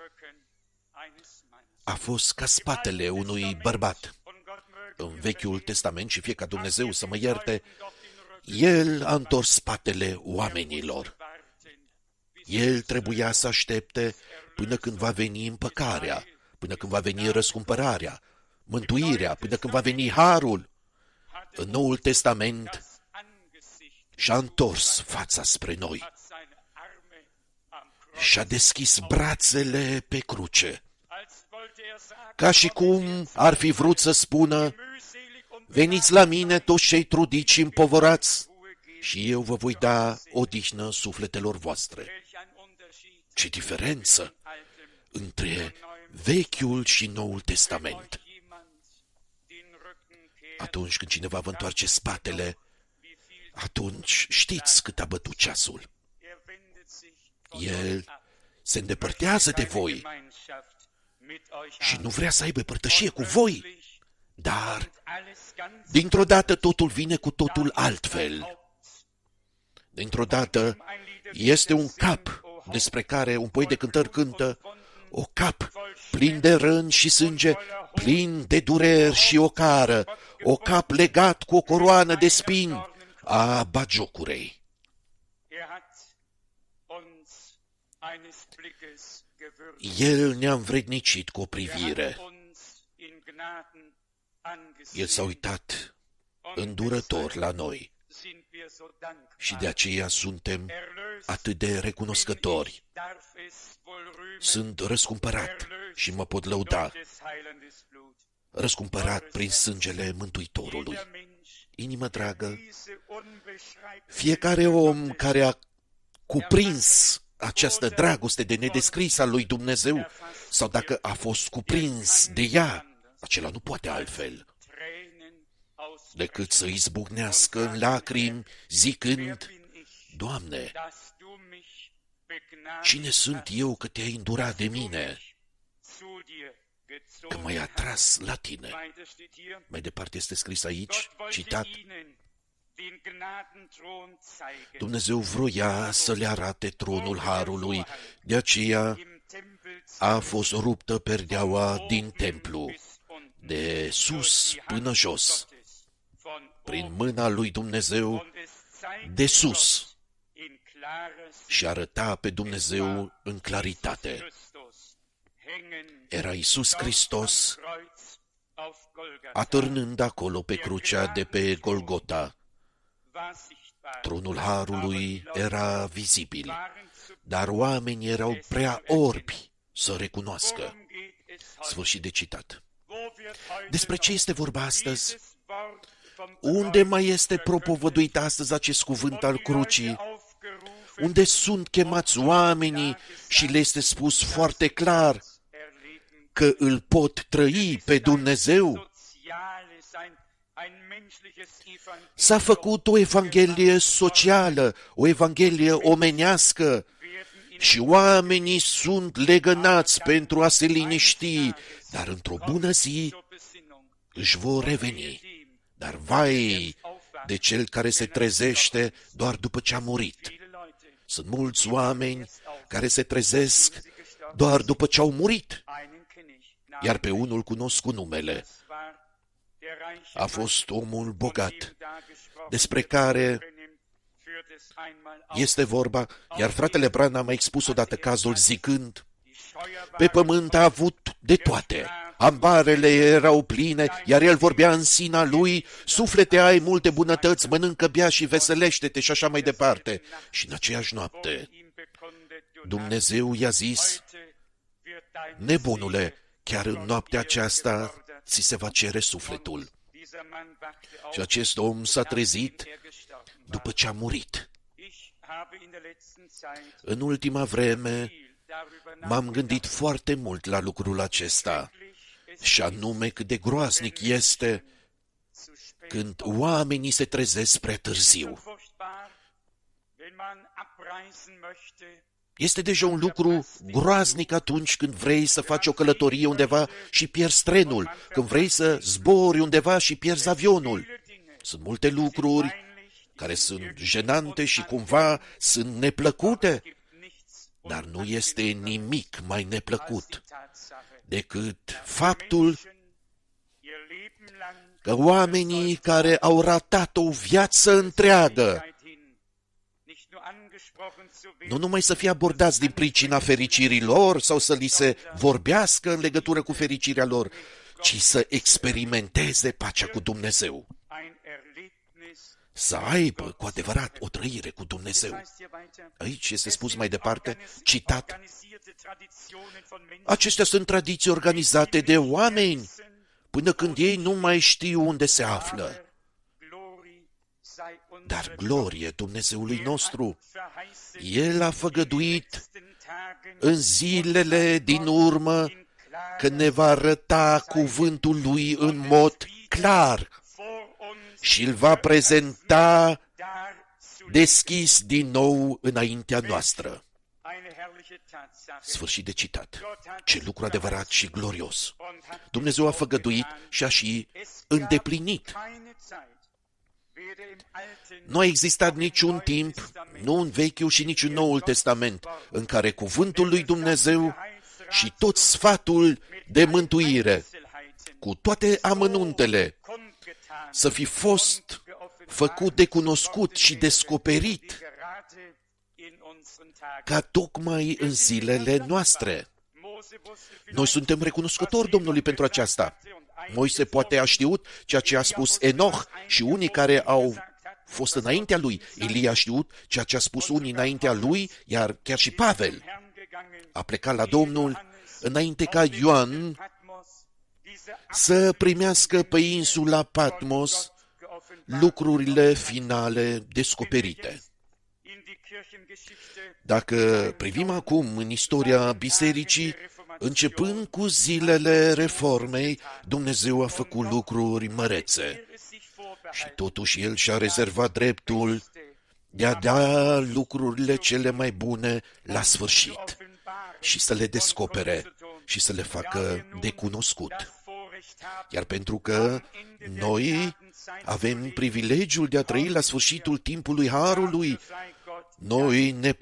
a fost ca spatele unui bărbat. În Vechiul Testament, și fie ca Dumnezeu să mă ierte, El a întors spatele oamenilor. El trebuia să aștepte până când va veni împăcarea, până când va veni răscumpărarea, mântuirea, până când va veni harul. În Noul Testament și-a întors fața spre noi și-a deschis brațele pe cruce, ca și cum ar fi vrut să spună: veniți la mine toți cei trudiți și împovorați și eu vă voi da odihnă sufletelor voastre. Ce diferență între Vechiul și Noul Testament! Atunci când cineva vă întoarce spatele, atunci știți cât a bătut ceasul. El se îndepărtează de voi și nu vrea să aibă părtășie cu voi, dar dintr-o dată totul vine cu totul altfel. Dintr-o dată este un cap despre care un poet de cântări cântă: o cap plin de răni și sânge, plin de dureri și ocară, o cap legat cu o coroană de spini a bagiocurei. El ne-a învrednicit cu o privire. El s-a uitat îndurător la noi și de aceea suntem atât de recunoscători. Sunt răscumpărat și mă pot lăuda, răscumpărat prin sângele Mântuitorului. Inimă dragă, fiecare om care a cuprins această dragoste de nedescris al lui Dumnezeu, sau dacă a fost cuprins de ea, acela nu poate altfel decât să izbucnească în lacrimi, zicând: Doamne, cine sunt eu că te-ai îndurat de mine, că m-ai atras la tine? Mai departe este scris aici, citat: Dumnezeu vroia să le arate tronul Harului, de aceea a fost ruptă perdeaua din templu, de sus până jos, prin mâna lui Dumnezeu, de sus, și arăta pe Dumnezeu în claritate. Era Iisus Hristos atârnând acolo pe crucea de pe Golgota. Tronul Harului era vizibil, dar oamenii erau prea orbi să recunoască. Sfârșit de citat. Despre ce este vorba astăzi? Unde mai este propovăduit astăzi acest cuvânt al crucii? Unde sunt chemați oamenii și le este spus foarte clar că îl pot trăi pe Dumnezeu. S-a făcut o evanghelie socială, o evanghelie omenească și oamenii sunt legănați pentru a se liniști, dar într-o bună zi își vor reveni. Dar vai de cel care se trezește doar după ce a murit. Sunt mulți oameni care se trezesc doar după ce au murit, iar pe unul cunosc cu numele. A fost omul bogat, despre care este vorba, iar fratele Branham a expus odată cazul zicând: pe pământ a avut de toate, ambarele erau pline, iar el vorbea în sina lui: suflete ai multe bunătăți, mănâncă, bea și veselește-te și așa mai departe. Și în aceeași noapte Dumnezeu i-a zis: nebunule, chiar în noaptea aceasta ți se va cere sufletul. Și acest om s-a trezit după ce a murit. În ultima vreme m-am gândit foarte mult la lucrul acesta, și anume cât de groaznic este când oamenii se trezesc prea târziu. Este deja un lucru groaznic atunci când vrei să faci o călătorie undeva și pierzi trenul, când vrei să zbori undeva și pierzi avionul. Sunt multe lucruri care sunt jenante și cumva sunt neplăcute, dar nu este nimic mai neplăcut decât faptul că oamenii care au ratat o viață întreagă nu numai să fie abordați din pricina fericirii lor sau să li se vorbească în legătură cu fericirea lor, ci să experimenteze pacea cu Dumnezeu. Să aibă cu adevărat o trăire cu Dumnezeu. Aici este spus mai departe, citat: acestea sunt tradiții organizate de oameni până când ei nu mai știu unde se află. Dar glorie Dumnezeului nostru! El a făgăduit în zilele din urmă că ne va arăta cuvântul Lui în mod clar și îl va prezenta deschis din nou înaintea noastră. Sfârșit de citat. Ce lucru adevărat și glorios! Dumnezeu a făgăduit și a și îndeplinit. Nu a existat niciun timp, nu în Vechiul și nici în Noul Testament, în care cuvântul lui Dumnezeu și tot sfatul de mântuire, cu toate amănuntele, să fi fost făcut de cunoscut și descoperit ca tocmai în zilele noastre. Noi suntem recunoscători Domnului pentru aceasta. Moise poate a știut ceea ce a spus Enoch și unii care au fost înaintea lui. Ilie a știut ceea ce a spus unii înaintea lui, iar chiar și Pavel a plecat la Domnul înainte ca Ioan să primească pe insula Patmos lucrurile finale descoperite. Dacă privim acum în istoria bisericii, începând cu zilele Reformei, Dumnezeu a făcut lucruri mărețe și totuși El și-a rezervat dreptul de a da lucrurile cele mai bune la sfârșit și să le descopere și să le facă de cunoscut. Iar pentru că noi avem privilegiul de a trăi la sfârșitul timpului Harului, noi ne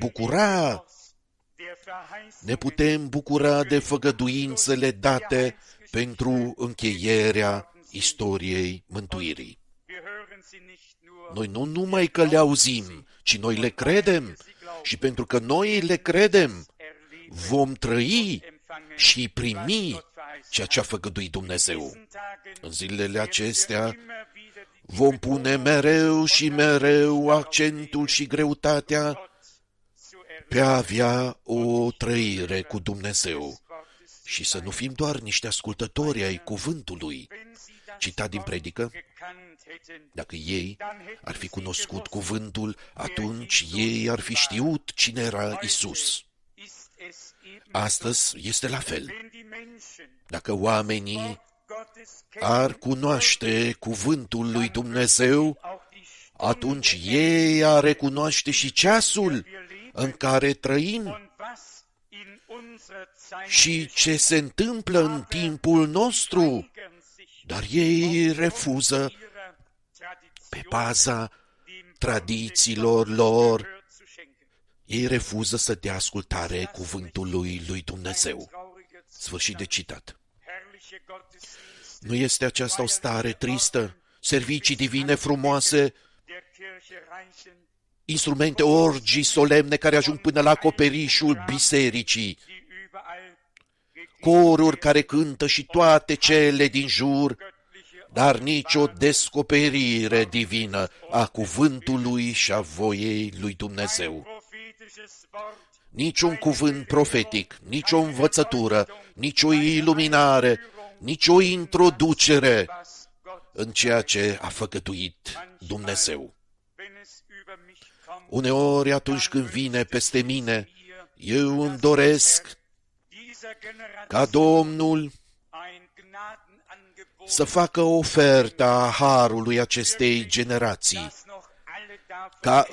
putem bucura de făgăduințele date pentru încheierea istoriei mântuirii. Noi nu numai că le auzim, ci noi le credem și pentru că noi le credem, vom trăi și primi ceea ce a făgăduit Dumnezeu. În zilele acestea vom pune mereu și mereu accentul și greutatea pe a avea o trăire cu Dumnezeu și să nu fim doar niște ascultători ai cuvântului. Citat din predică: dacă ei ar fi cunoscut cuvântul, atunci ei ar fi știut cine era Isus. Astăzi este la fel. Dacă oamenii ar cunoaște cuvântul lui Dumnezeu, atunci ei ar recunoaște și ceasul în care trăim și ce se întâmplă în timpul nostru, dar ei refuză pe baza tradițiilor lor. Ei refuză să dea ascultare cuvântului lui Dumnezeu. Sfârșit de citat. Nu este aceasta o stare tristă? Servicii divine frumoase, instrumente orgii solemne care ajung până la acoperișul bisericii, coruri care cântă și toate cele din jur, dar nicio descoperire divină a cuvântului și a voiei lui Dumnezeu. Niciun cuvânt profetic, nicio învățătură, nicio iluminare, nicio introducere în ceea ce a făgăduit Dumnezeu. Uneori, atunci când vine peste mine, eu îmi doresc ca Domnul să facă oferta harului acestei generații, ca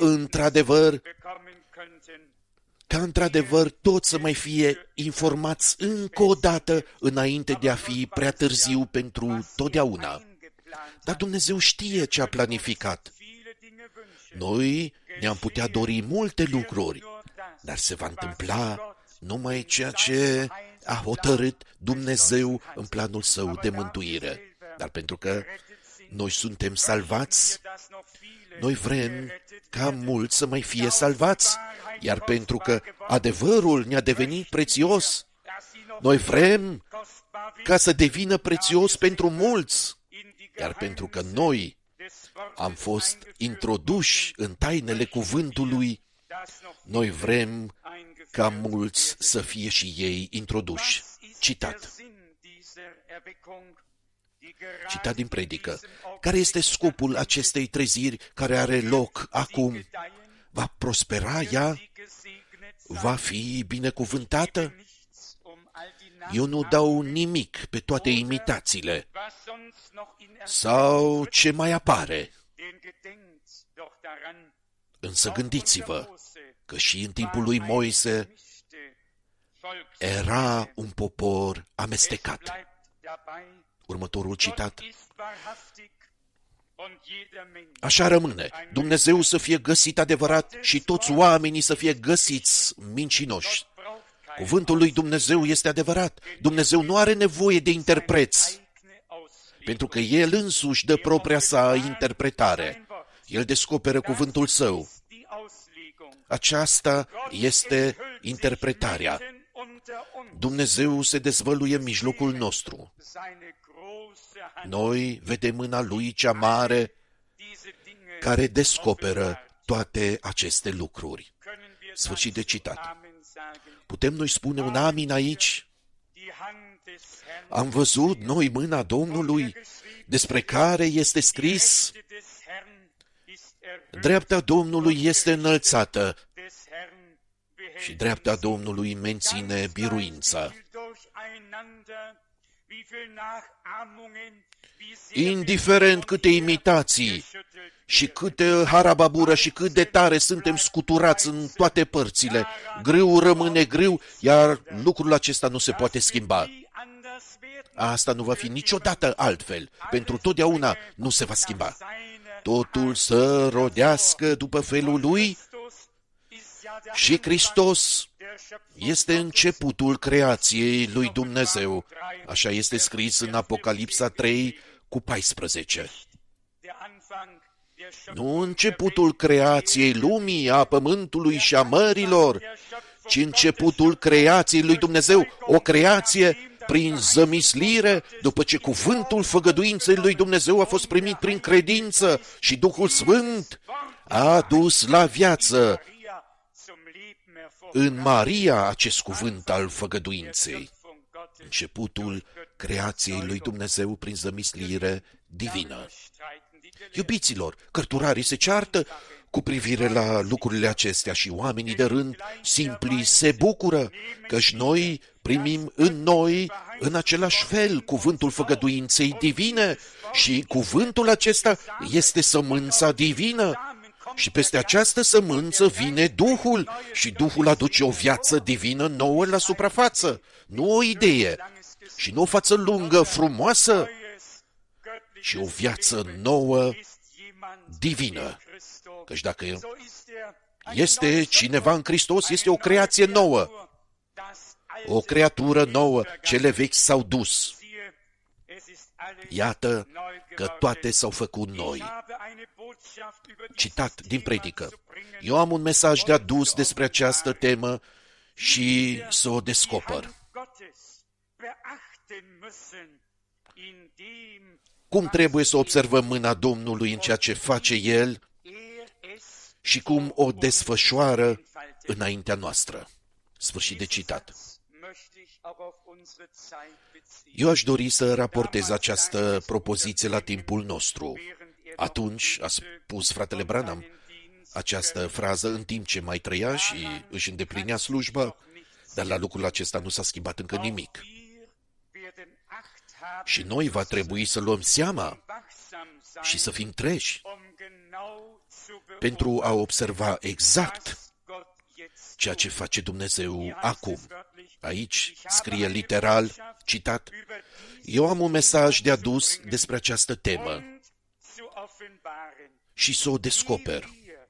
într-adevăr toți să mai fie informați încă o dată înainte de a fi prea târziu pentru totdeauna. Dar Dumnezeu știe ce a planificat. Noi ne-am putea dori multe lucruri, dar se va întâmpla numai ceea ce a hotărât Dumnezeu în planul său de mântuire. Dar pentru că noi suntem salvați, noi vrem ca mulți să mai fie salvați, iar pentru că adevărul ne-a devenit prețios, noi vrem ca să devină prețios pentru mulți, iar pentru că noi am fost introduși în tainele cuvântului, noi vrem ca mulți să fie și ei introduși. Citat din predică. Care este scopul acestei treziri care are loc acum? Va prospera ea? Va fi binecuvântată? Eu nu dau nimic pe toate imitațiile. Sau ce mai apare? Însă gândiți-vă că și în timpul lui Moise era un popor amestecat. Următorul citat. Așa rămâne. Dumnezeu să fie găsit adevărat și toți oamenii să fie găsiți mincinoși. Cuvântul lui Dumnezeu este adevărat. Dumnezeu nu are nevoie de interpreți, pentru că El însuși dă propria sa interpretare. El descoperă cuvântul său. Aceasta este interpretarea. Dumnezeu se dezvăluie în mijlocul nostru. Noi vedem mâna Lui cea mare care descoperă toate aceste lucruri. Sfârșit de citat. Putem noi spune un amin aici? Am văzut noi mâna Domnului despre care este scris: dreapta Domnului este înălțată și dreapta Domnului menține biruința. Indiferent câte imitații și câte harababură și cât de tare suntem scuturați în toate părțile, grâu rămâne grâu, iar lucrul acesta nu se poate schimba. Asta nu va fi niciodată altfel. Pentru totdeauna nu se va schimba. Totul să rodească după felul lui și Hristos este începutul creației lui Dumnezeu. Așa este scris în Apocalipsa 3:14. Nu începutul creației lumii, a pământului și a mărilor, ci începutul creației lui Dumnezeu, o creație prin zămislire, după ce cuvântul făgăduinței lui Dumnezeu a fost primit prin credință și Duhul Sfânt a adus la viață în Maria acest cuvânt al făgăduinței. Începutul creației lui Dumnezeu prin zămislire divină. Iubiților, cărturarii se ceartă cu privire la lucrurile acestea și oamenii de rând simpli se bucură, căci noi primim în noi, în același fel, cuvântul făgăduinței divine și cuvântul acesta este sămânța divină. Și peste această sămânță vine Duhul și Duhul aduce o viață divină nouă la suprafață, nu o idee și nu o față lungă, frumoasă, și o viață nouă divină. Căci dacă este cineva în Hristos, este o creație nouă, o creatură nouă, cele vechi s-au dus. Iată că toate s-au făcut noi. Citat din predică. Eu am un mesaj de adus despre această temă și să o descoper. Cum trebuie să observăm mâna Domnului în ceea ce face El și cum o desfășoară înaintea noastră. Sfârșit de citat. Eu aș dori să raportez această propoziție la timpul nostru. Atunci a spus fratele Branham această frază în timp ce mai trăia și își îndeplinea slujba, dar la lucrul acesta nu s-a schimbat încă nimic. Și noi va trebui să luăm seama și să fim treji pentru a observa exact ceea ce face Dumnezeu acum. Aici scrie literal, citat, eu am un mesaj de adus despre această temă și să o descoper.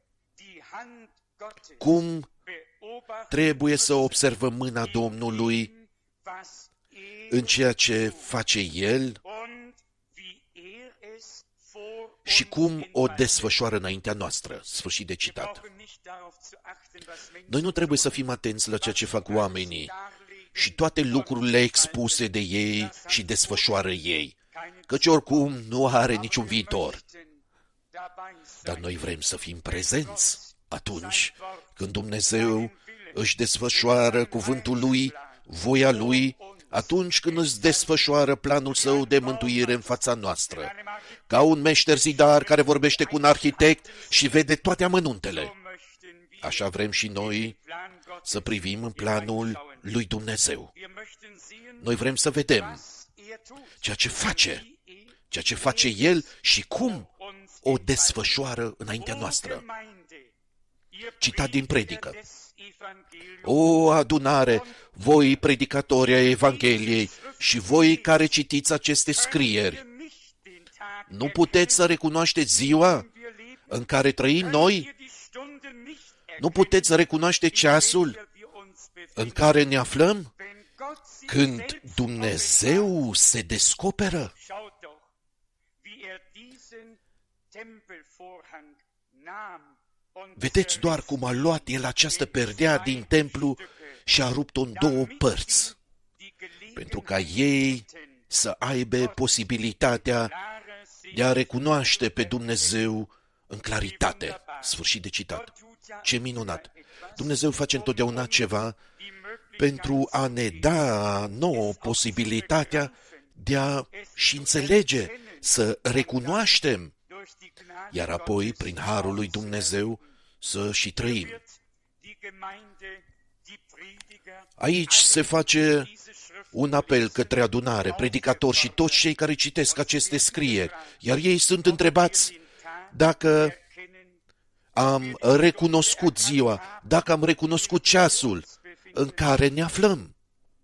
Cum trebuie să observăm mâna Domnului în ceea ce face El și cum o desfășoară înaintea noastră. Sfârșit de citat. Noi nu trebuie să fim atenți la ceea ce fac oamenii și toate lucrurile expuse de ei și desfășoară ei, căci oricum nu are niciun viitor. Dar noi vrem să fim prezenți atunci când Dumnezeu își desfășoară cuvântul Lui, voia Lui, atunci când îți desfășoară planul Său de mântuire în fața noastră, ca un meșter zidar care vorbește cu un arhitect și vede toate amănuntele. Așa vrem și noi să privim în planul lui Dumnezeu. Noi vrem să vedem ceea ce face El și cum o desfășoară înaintea noastră. Citat din predică. O adunare, voi predicatori ai Evangheliei și voi care citiți aceste scrieri, nu puteți să recunoașteți ziua în care trăim noi? Nu puteți să recunoaște ceasul în care ne aflăm? Când Dumnezeu se descoperă? Vedeți doar cum a luat El această perdea din templu și a rupt-o în două părți, pentru ca ei să aibă posibilitatea de a recunoaște pe Dumnezeu în claritate. Sfârșit de citat. Ce minunat! Dumnezeu face întotdeauna ceva pentru a ne da nouă posibilitatea de a și înțelege, să recunoaștem, iar apoi, prin harul lui Dumnezeu, să și trăim. Aici se face un apel către adunare, predicatori și toți cei care citesc aceste scrieri, iar ei sunt întrebați dacă am recunoscut ziua, dacă am recunoscut ceasul în care ne aflăm.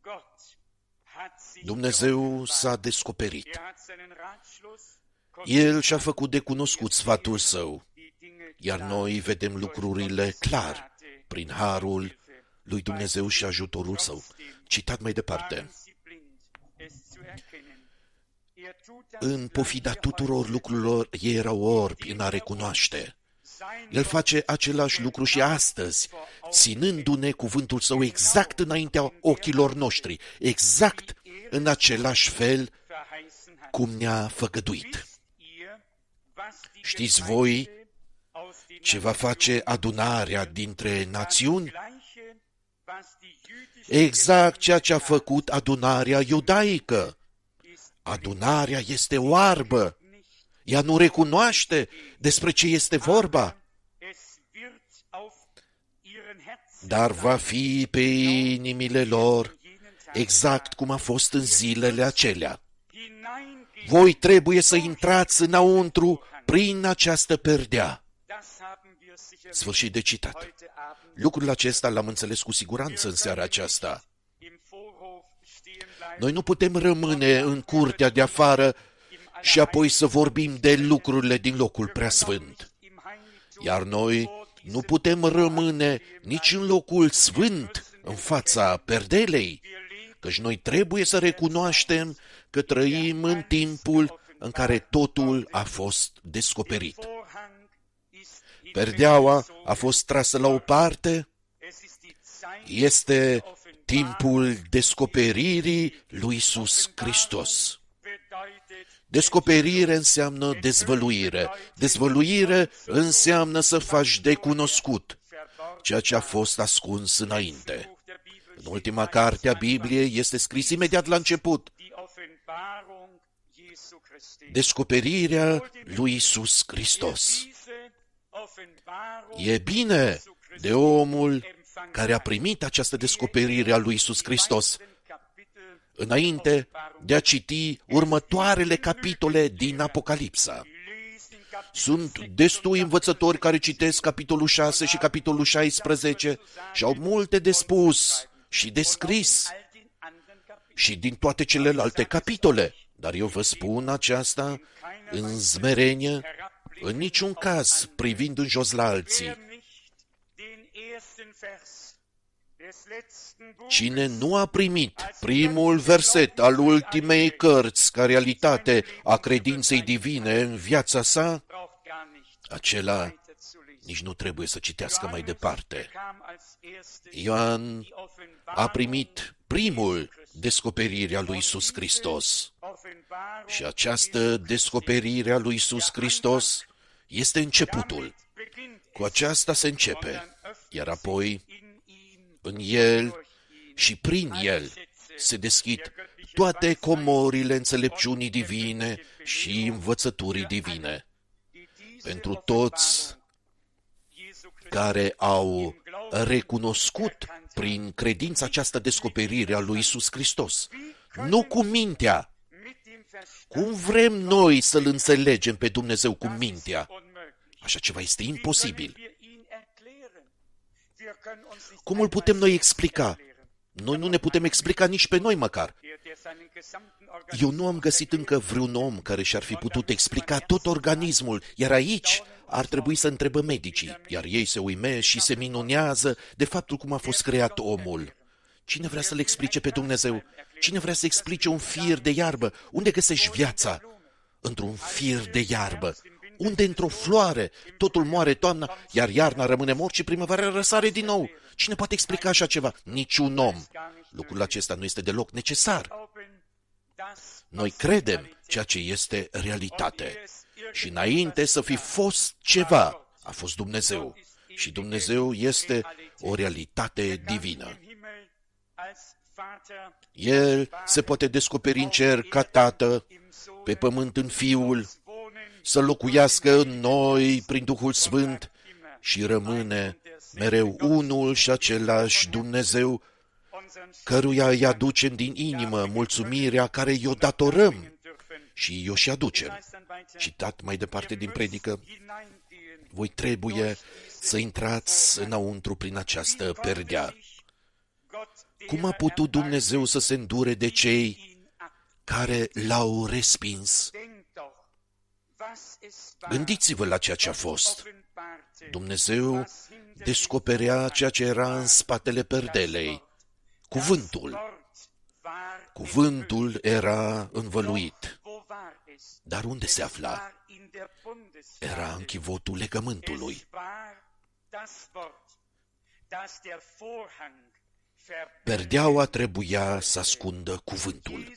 Dumnezeu s-a descoperit. El și-a făcut de cunoscut sfatul Său, iar noi vedem lucrurile clar prin harul lui Dumnezeu și ajutorul Său. Citat mai departe. În pofida tuturor lucrurilor, ei erau orbi în a recunoaște. El face același lucru și astăzi, ținându-ne cuvântul Său exact înaintea ochilor noștri, exact în același fel cum ne-a făgăduit. Știți voi ce va face adunarea dintre națiuni? Exact ceea ce a făcut adunarea iudaică. Adunarea este oarbă, Ea nu recunoaște despre ce este vorba, dar va fi pe inimile lor exact cum a fost în zilele acelea. Voi trebuie să intrați înăuntru prin această perdea. Sfârșit de citat. Lucrul acesta l-am înțeles cu siguranță în seara aceasta. Noi nu putem rămâne în curtea de afară și apoi să vorbim de lucrurile din locul preasfânt. Iar noi nu putem rămâne nici în locul sfânt, în fața perdelei, căci noi trebuie să recunoaștem că trăim în timpul în care totul a fost descoperit. Perdeaua a fost trasă la o parte, este timpul descoperirii lui Iisus Hristos. Descoperire înseamnă dezvăluire. Dezvăluire înseamnă să faci de cunoscut ceea ce a fost ascuns înainte. În ultima carte a Bibliei este scris imediat la început: descoperirea lui Iisus Hristos. E bine de omul care a primit această descoperire a lui Iisus Hristos înainte de a citi următoarele capitole din Apocalipsa. Sunt destui învățători care citesc capitolul 6 și capitolul 16 și au multe de spus și de scris și din toate celelalte capitole. Dar eu vă spun aceasta în smerenie, în niciun caz privind în jos la alții. Cine nu a primit primul verset al ultimei cărți ca realitate a credinței divine în viața sa, acela nici nu trebuie să citească mai departe. Ioan a primit primul descoperire a lui Iisus Hristos. Și această descoperire a lui Iisus Hristos este începutul. Cu aceasta se începe, iar apoi în El și prin El se deschid toate comorile înțelepciunii divine și învățăturii divine. Pentru toți care au recunoscut prin credința această descoperire a lui Iisus Hristos, nu cu mintea. Cum vrem noi să-L înțelegem pe Dumnezeu cu mintea? Așa ceva este imposibil. Cum îl putem noi explica? Noi nu ne putem explica nici pe noi măcar. Eu nu am găsit încă vreun om care și-ar fi putut explica tot organismul, iar aici ar trebui să întrebă medicii, iar ei se uimesc și se minunează de faptul cum a fost creat omul. Cine vrea să-L explice pe Dumnezeu? Cine vrea să explice un fir de iarbă? Unde găsești viața? Într-un fir de iarbă. Unde într-o floare? Totul moare toamna, iar iarna rămâne mort și primăvara răsare din nou. Cine poate explica așa ceva? Niciun om. Lucrul acesta nu este deloc necesar. Noi credem ceea ce este realitate. Și înainte să fi fost ceva, a fost Dumnezeu. Și Dumnezeu este o realitate divină. El se poate descoperi în cer ca Tată, pe pământ în Fiul, să locuiască în noi prin Duhul Sfânt și rămâne mereu unul și același Dumnezeu, căruia îi aducem din inimă mulțumirea care i-o datorăm și i-o și aducem. Citat mai departe din predică: voi trebuie să intrați înăuntru prin această perdea. Cum a putut Dumnezeu să se îndure de cei care l-au respins? Gândiți-vă la ceea ce a fost. Dumnezeu descoperea ceea ce era în spatele perdelei. Cuvântul. Cuvântul era învăluit. Dar unde se afla? Era în chivotul legământului. Perdeaua trebuia să ascundă cuvântul.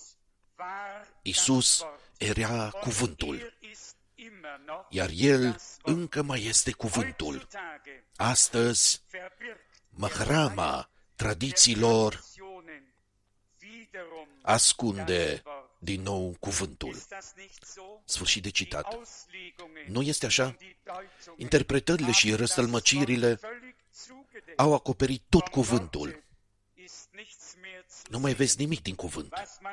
Iisus era cuvântul, iar El încă mai este cuvântul. Astăzi, măhrama tradițiilor ascunde din nou cuvântul. Sfârșit de citat. Nu este așa? Interpretările și răstălmăcirile au acoperit tot cuvântul. Nu mai vezi nimic din cuvânt.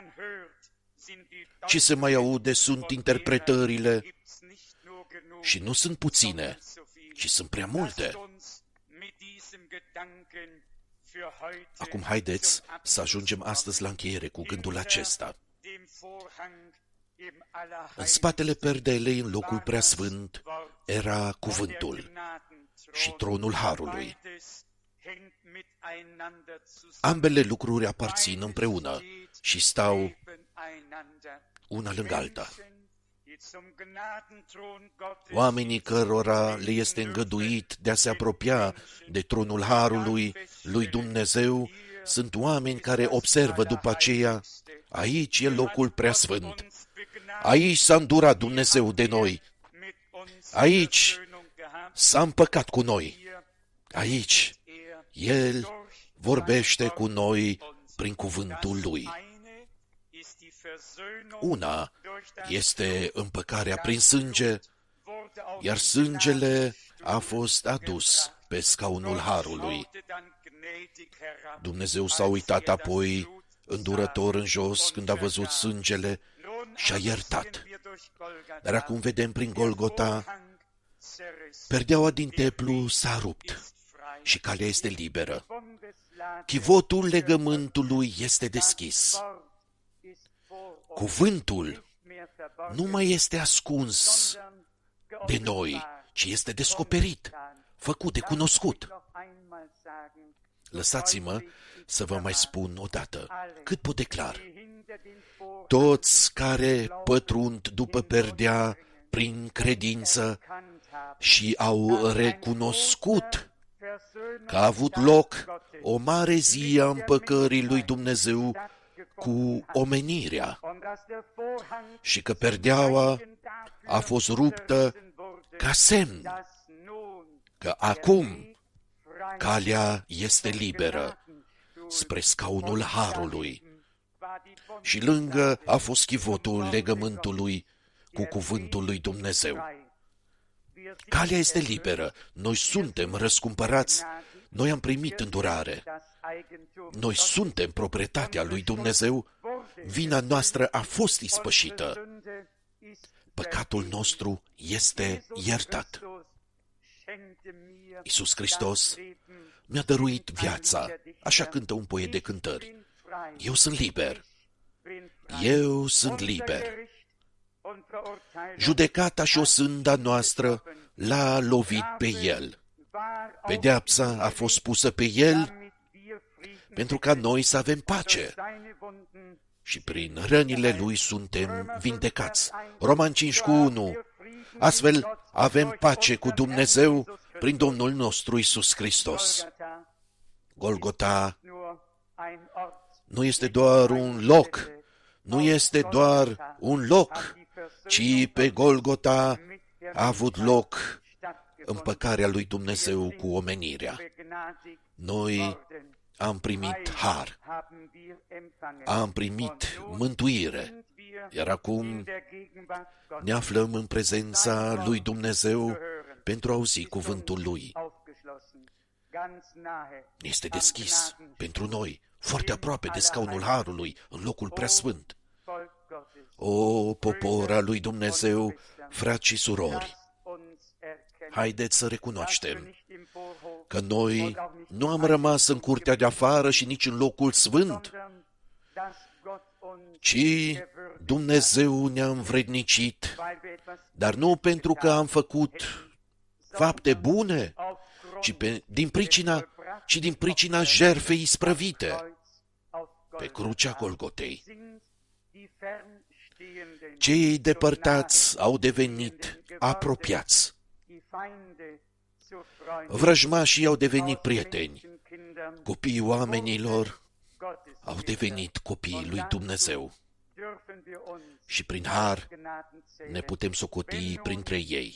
Ce se mai aude sunt interpretările și nu sunt puține, ci sunt prea multe. Acum haideți să ajungem astăzi la încheiere cu gândul acesta. În spatele perdelei, în locul preasfânt, era cuvântul și tronul harului. Ambele lucruri aparțin împreună și stau una lângă alta. Oamenii cărora le este îngăduit de a se apropia de tronul harului lui Dumnezeu sunt oameni care observă după aceea: aici e locul preasfânt, aici s-a îndurat Dumnezeu de noi, aici s-a împăcat cu noi, aici El vorbește cu noi prin cuvântul Lui. Una este împăcarea prin sânge, iar sângele a fost adus pe scaunul harului. Dumnezeu s-a uitat apoi îndurător în jos când a văzut sângele și a iertat. Dar acum vedem prin Golgota, perdeaua din templu s-a rupt și calea este liberă. Chivotul legământului este deschis. Cuvântul nu mai este ascuns de noi, ci este descoperit, făcut de cunoscut. Lăsați-mă să vă mai spun odată, cât pot de clar. Toți care pătrund după perdea prin credință și au recunoscut că a avut loc o mare zi a împăcării lui Dumnezeu cu omenirea și că perdeaua a fost ruptă ca semn că acum calea este liberă spre scaunul harului și lângă a fost chivotul legământului cu cuvântul lui Dumnezeu. Calea este liberă, noi suntem răscumpărați, noi am primit îndurare, noi suntem proprietatea lui Dumnezeu, vina noastră a fost ispășită, păcatul nostru este iertat. Iisus Hristos mi-a dăruit viața, așa cântă un poet de cântări. Eu sunt liber, eu sunt liber. Judecata și osânda noastră l-a lovit pe El. Pedeapsa a fost pusă pe El pentru ca noi să avem pace. Și prin rănile Lui suntem vindecați. Roman 5:1. Astfel avem pace cu Dumnezeu prin Domnul nostru Iisus Hristos. Golgota nu este doar un loc, nu este doar un loc, ci pe Golgota a avut loc împăcarea lui Dumnezeu cu omenirea. Noi am primit har, am primit mântuire, iar acum ne aflăm în prezența lui Dumnezeu pentru a auzi cuvântul Lui. Este deschis pentru noi, foarte aproape de scaunul harului, în locul preasfânt. O, popor al lui Dumnezeu, frați și surori, haideți să recunoaștem că noi nu am rămas în curtea de afară și nici în locul sfânt, ci Dumnezeu ne-a învrednicit, dar nu pentru că am făcut fapte bune, ci din pricina jertfei isprăvite pe crucea Golgotei. Cei depărtați au devenit apropiați. Vrăjmașii au devenit prieteni. Copiii oamenilor au devenit copiii lui Dumnezeu. Și prin har ne putem socoti printre ei.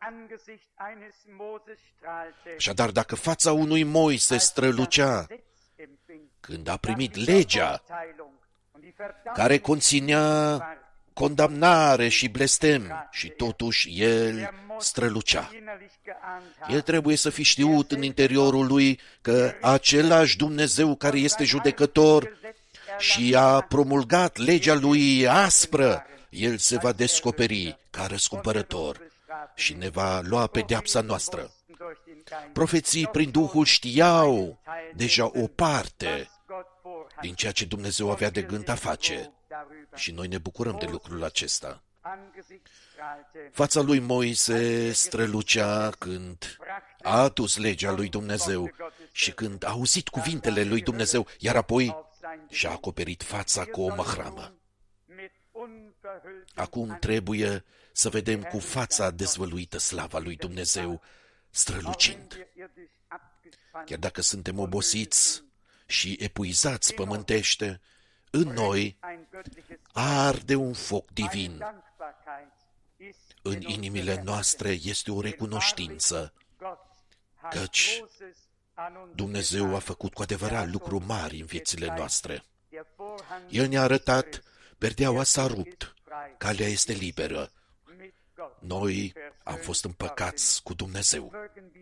Așadar, dacă fața unui Moise strălucea când a primit legea care conținea condamnare și blestem, și totuși el strălucea. El trebuie să fi știut în interiorul lui că același Dumnezeu care este judecător și a promulgat legea lui aspră, el se va descoperi ca răscumpărător și ne va lua pedeapsa noastră. Profeții prin Duhul știau deja o parte din ceea ce Dumnezeu avea de gând a face și noi ne bucurăm de lucrul acesta. Fața lui Moise strălucea când a adus legea lui Dumnezeu și când a auzit cuvintele lui Dumnezeu, iar apoi și-a acoperit fața cu o măhramă. Acum trebuie să vedem cu fața dezvăluită slava lui Dumnezeu strălucind. Chiar dacă suntem obosiți și epuizați pământește, în noi arde un foc divin. În inimile noastre este o recunoștință, căci Dumnezeu a făcut cu adevărat lucruri mari în viețile noastre. El ne-a arătat, perdeaua s-a rupt, calea este liberă. Noi am fost împăcați cu Dumnezeu.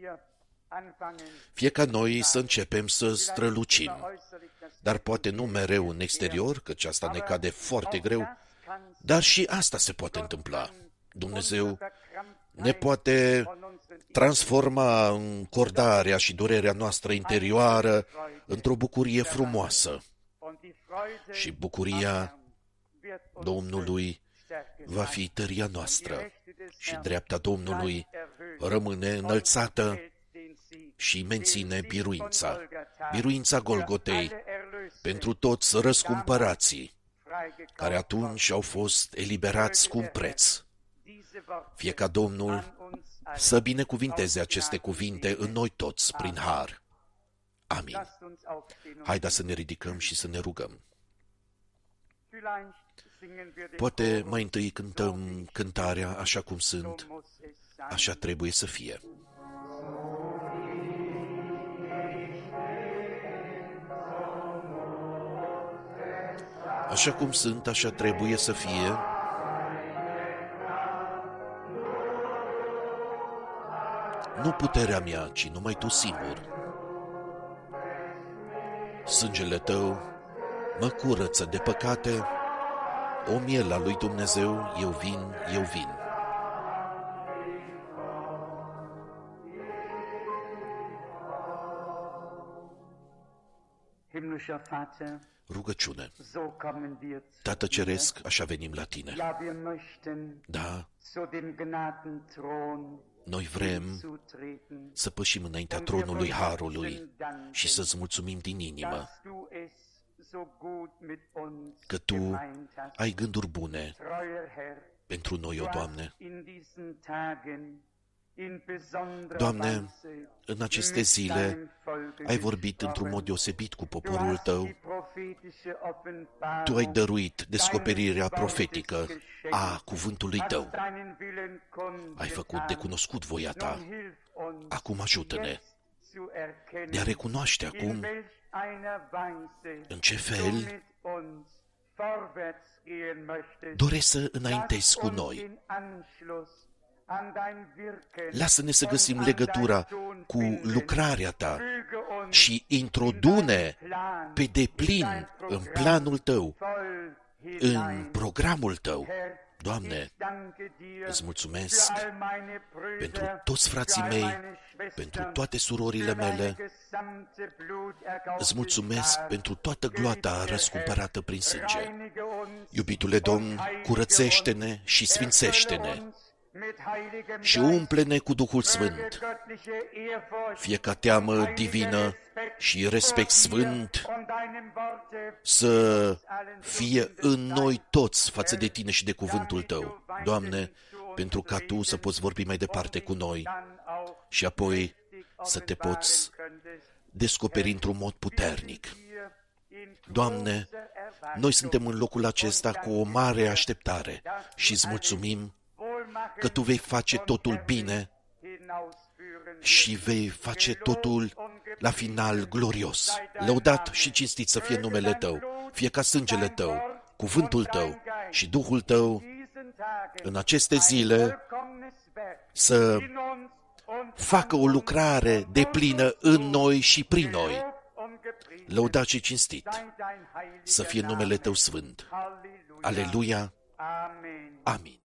Fie ca noi să începem să strălucim, dar poate nu mereu în exterior, căci asta ne cade foarte greu, dar și asta se poate întâmpla. Dumnezeu ne poate transforma încordarea și durerea noastră interioară într-o bucurie frumoasă. Și bucuria Domnului va fi tăria noastră și dreapta Domnului rămâne înălțată și menține biruința. Biruința Golgotei pentru toți răscumpărații, care atunci au fost eliberați cu un preț. Fie ca Domnul să binecuvinteze aceste cuvinte în noi toți, prin har. Amin. Haideți să ne ridicăm și să ne rugăm. Poate mai întâi cântăm cântarea așa cum sunt, așa trebuie să fie. Așa cum sunt, așa trebuie să fie. Nu puterea mea, ci numai Tu singur. Sângele Tău mă curăță de păcate, o miel a lui Dumnezeu, eu vin. Rugăciune. Tată Ceresc, așa venim la Tine. Da, noi vrem să pășim înaintea tronului Harului și să-ți mulțumim din inimă că Tu ai gânduri bune pentru noi, o Doamne. Doamne, în aceste zile ai vorbit într-un mod deosebit cu poporul Tău. Tu ai dăruit descoperirea profetică a cuvântului Tău. Ai făcut de cunoscut voia Ta. Acum ajută-ne de a recunoaște acum în ce fel dorești să înaintezi cu noi. Lasă-ne să găsim legătura cu lucrarea Ta și introdu-ne pe deplin în planul Tău, în programul Tău. Doamne, îți mulțumesc pentru toți frații mei, pentru toate surorile mele. Îți mulțumesc pentru toată gloata răscumpărată prin sânge. Iubitule Domn, curățește-ne și sfințește-ne și umple-ne cu Duhul Sfânt, fie ca teamă divină și respect sfânt să fie în noi toți față de Tine și de cuvântul Tău, Doamne, pentru ca Tu să poți vorbi mai departe cu noi și apoi să Te poți descoperi într-un mod puternic. Doamne, noi suntem în locul acesta cu o mare așteptare și îți mulțumim că Tu vei face totul bine și vei face totul la final glorios. Lăudat și cinstit să fie numele Tău, fie ca sângele Tău, cuvântul Tău și Duhul Tău în aceste zile să facă o lucrare deplină în noi și prin noi. Lăudat și cinstit să fie numele Tău sfânt. Aleluia! Amin.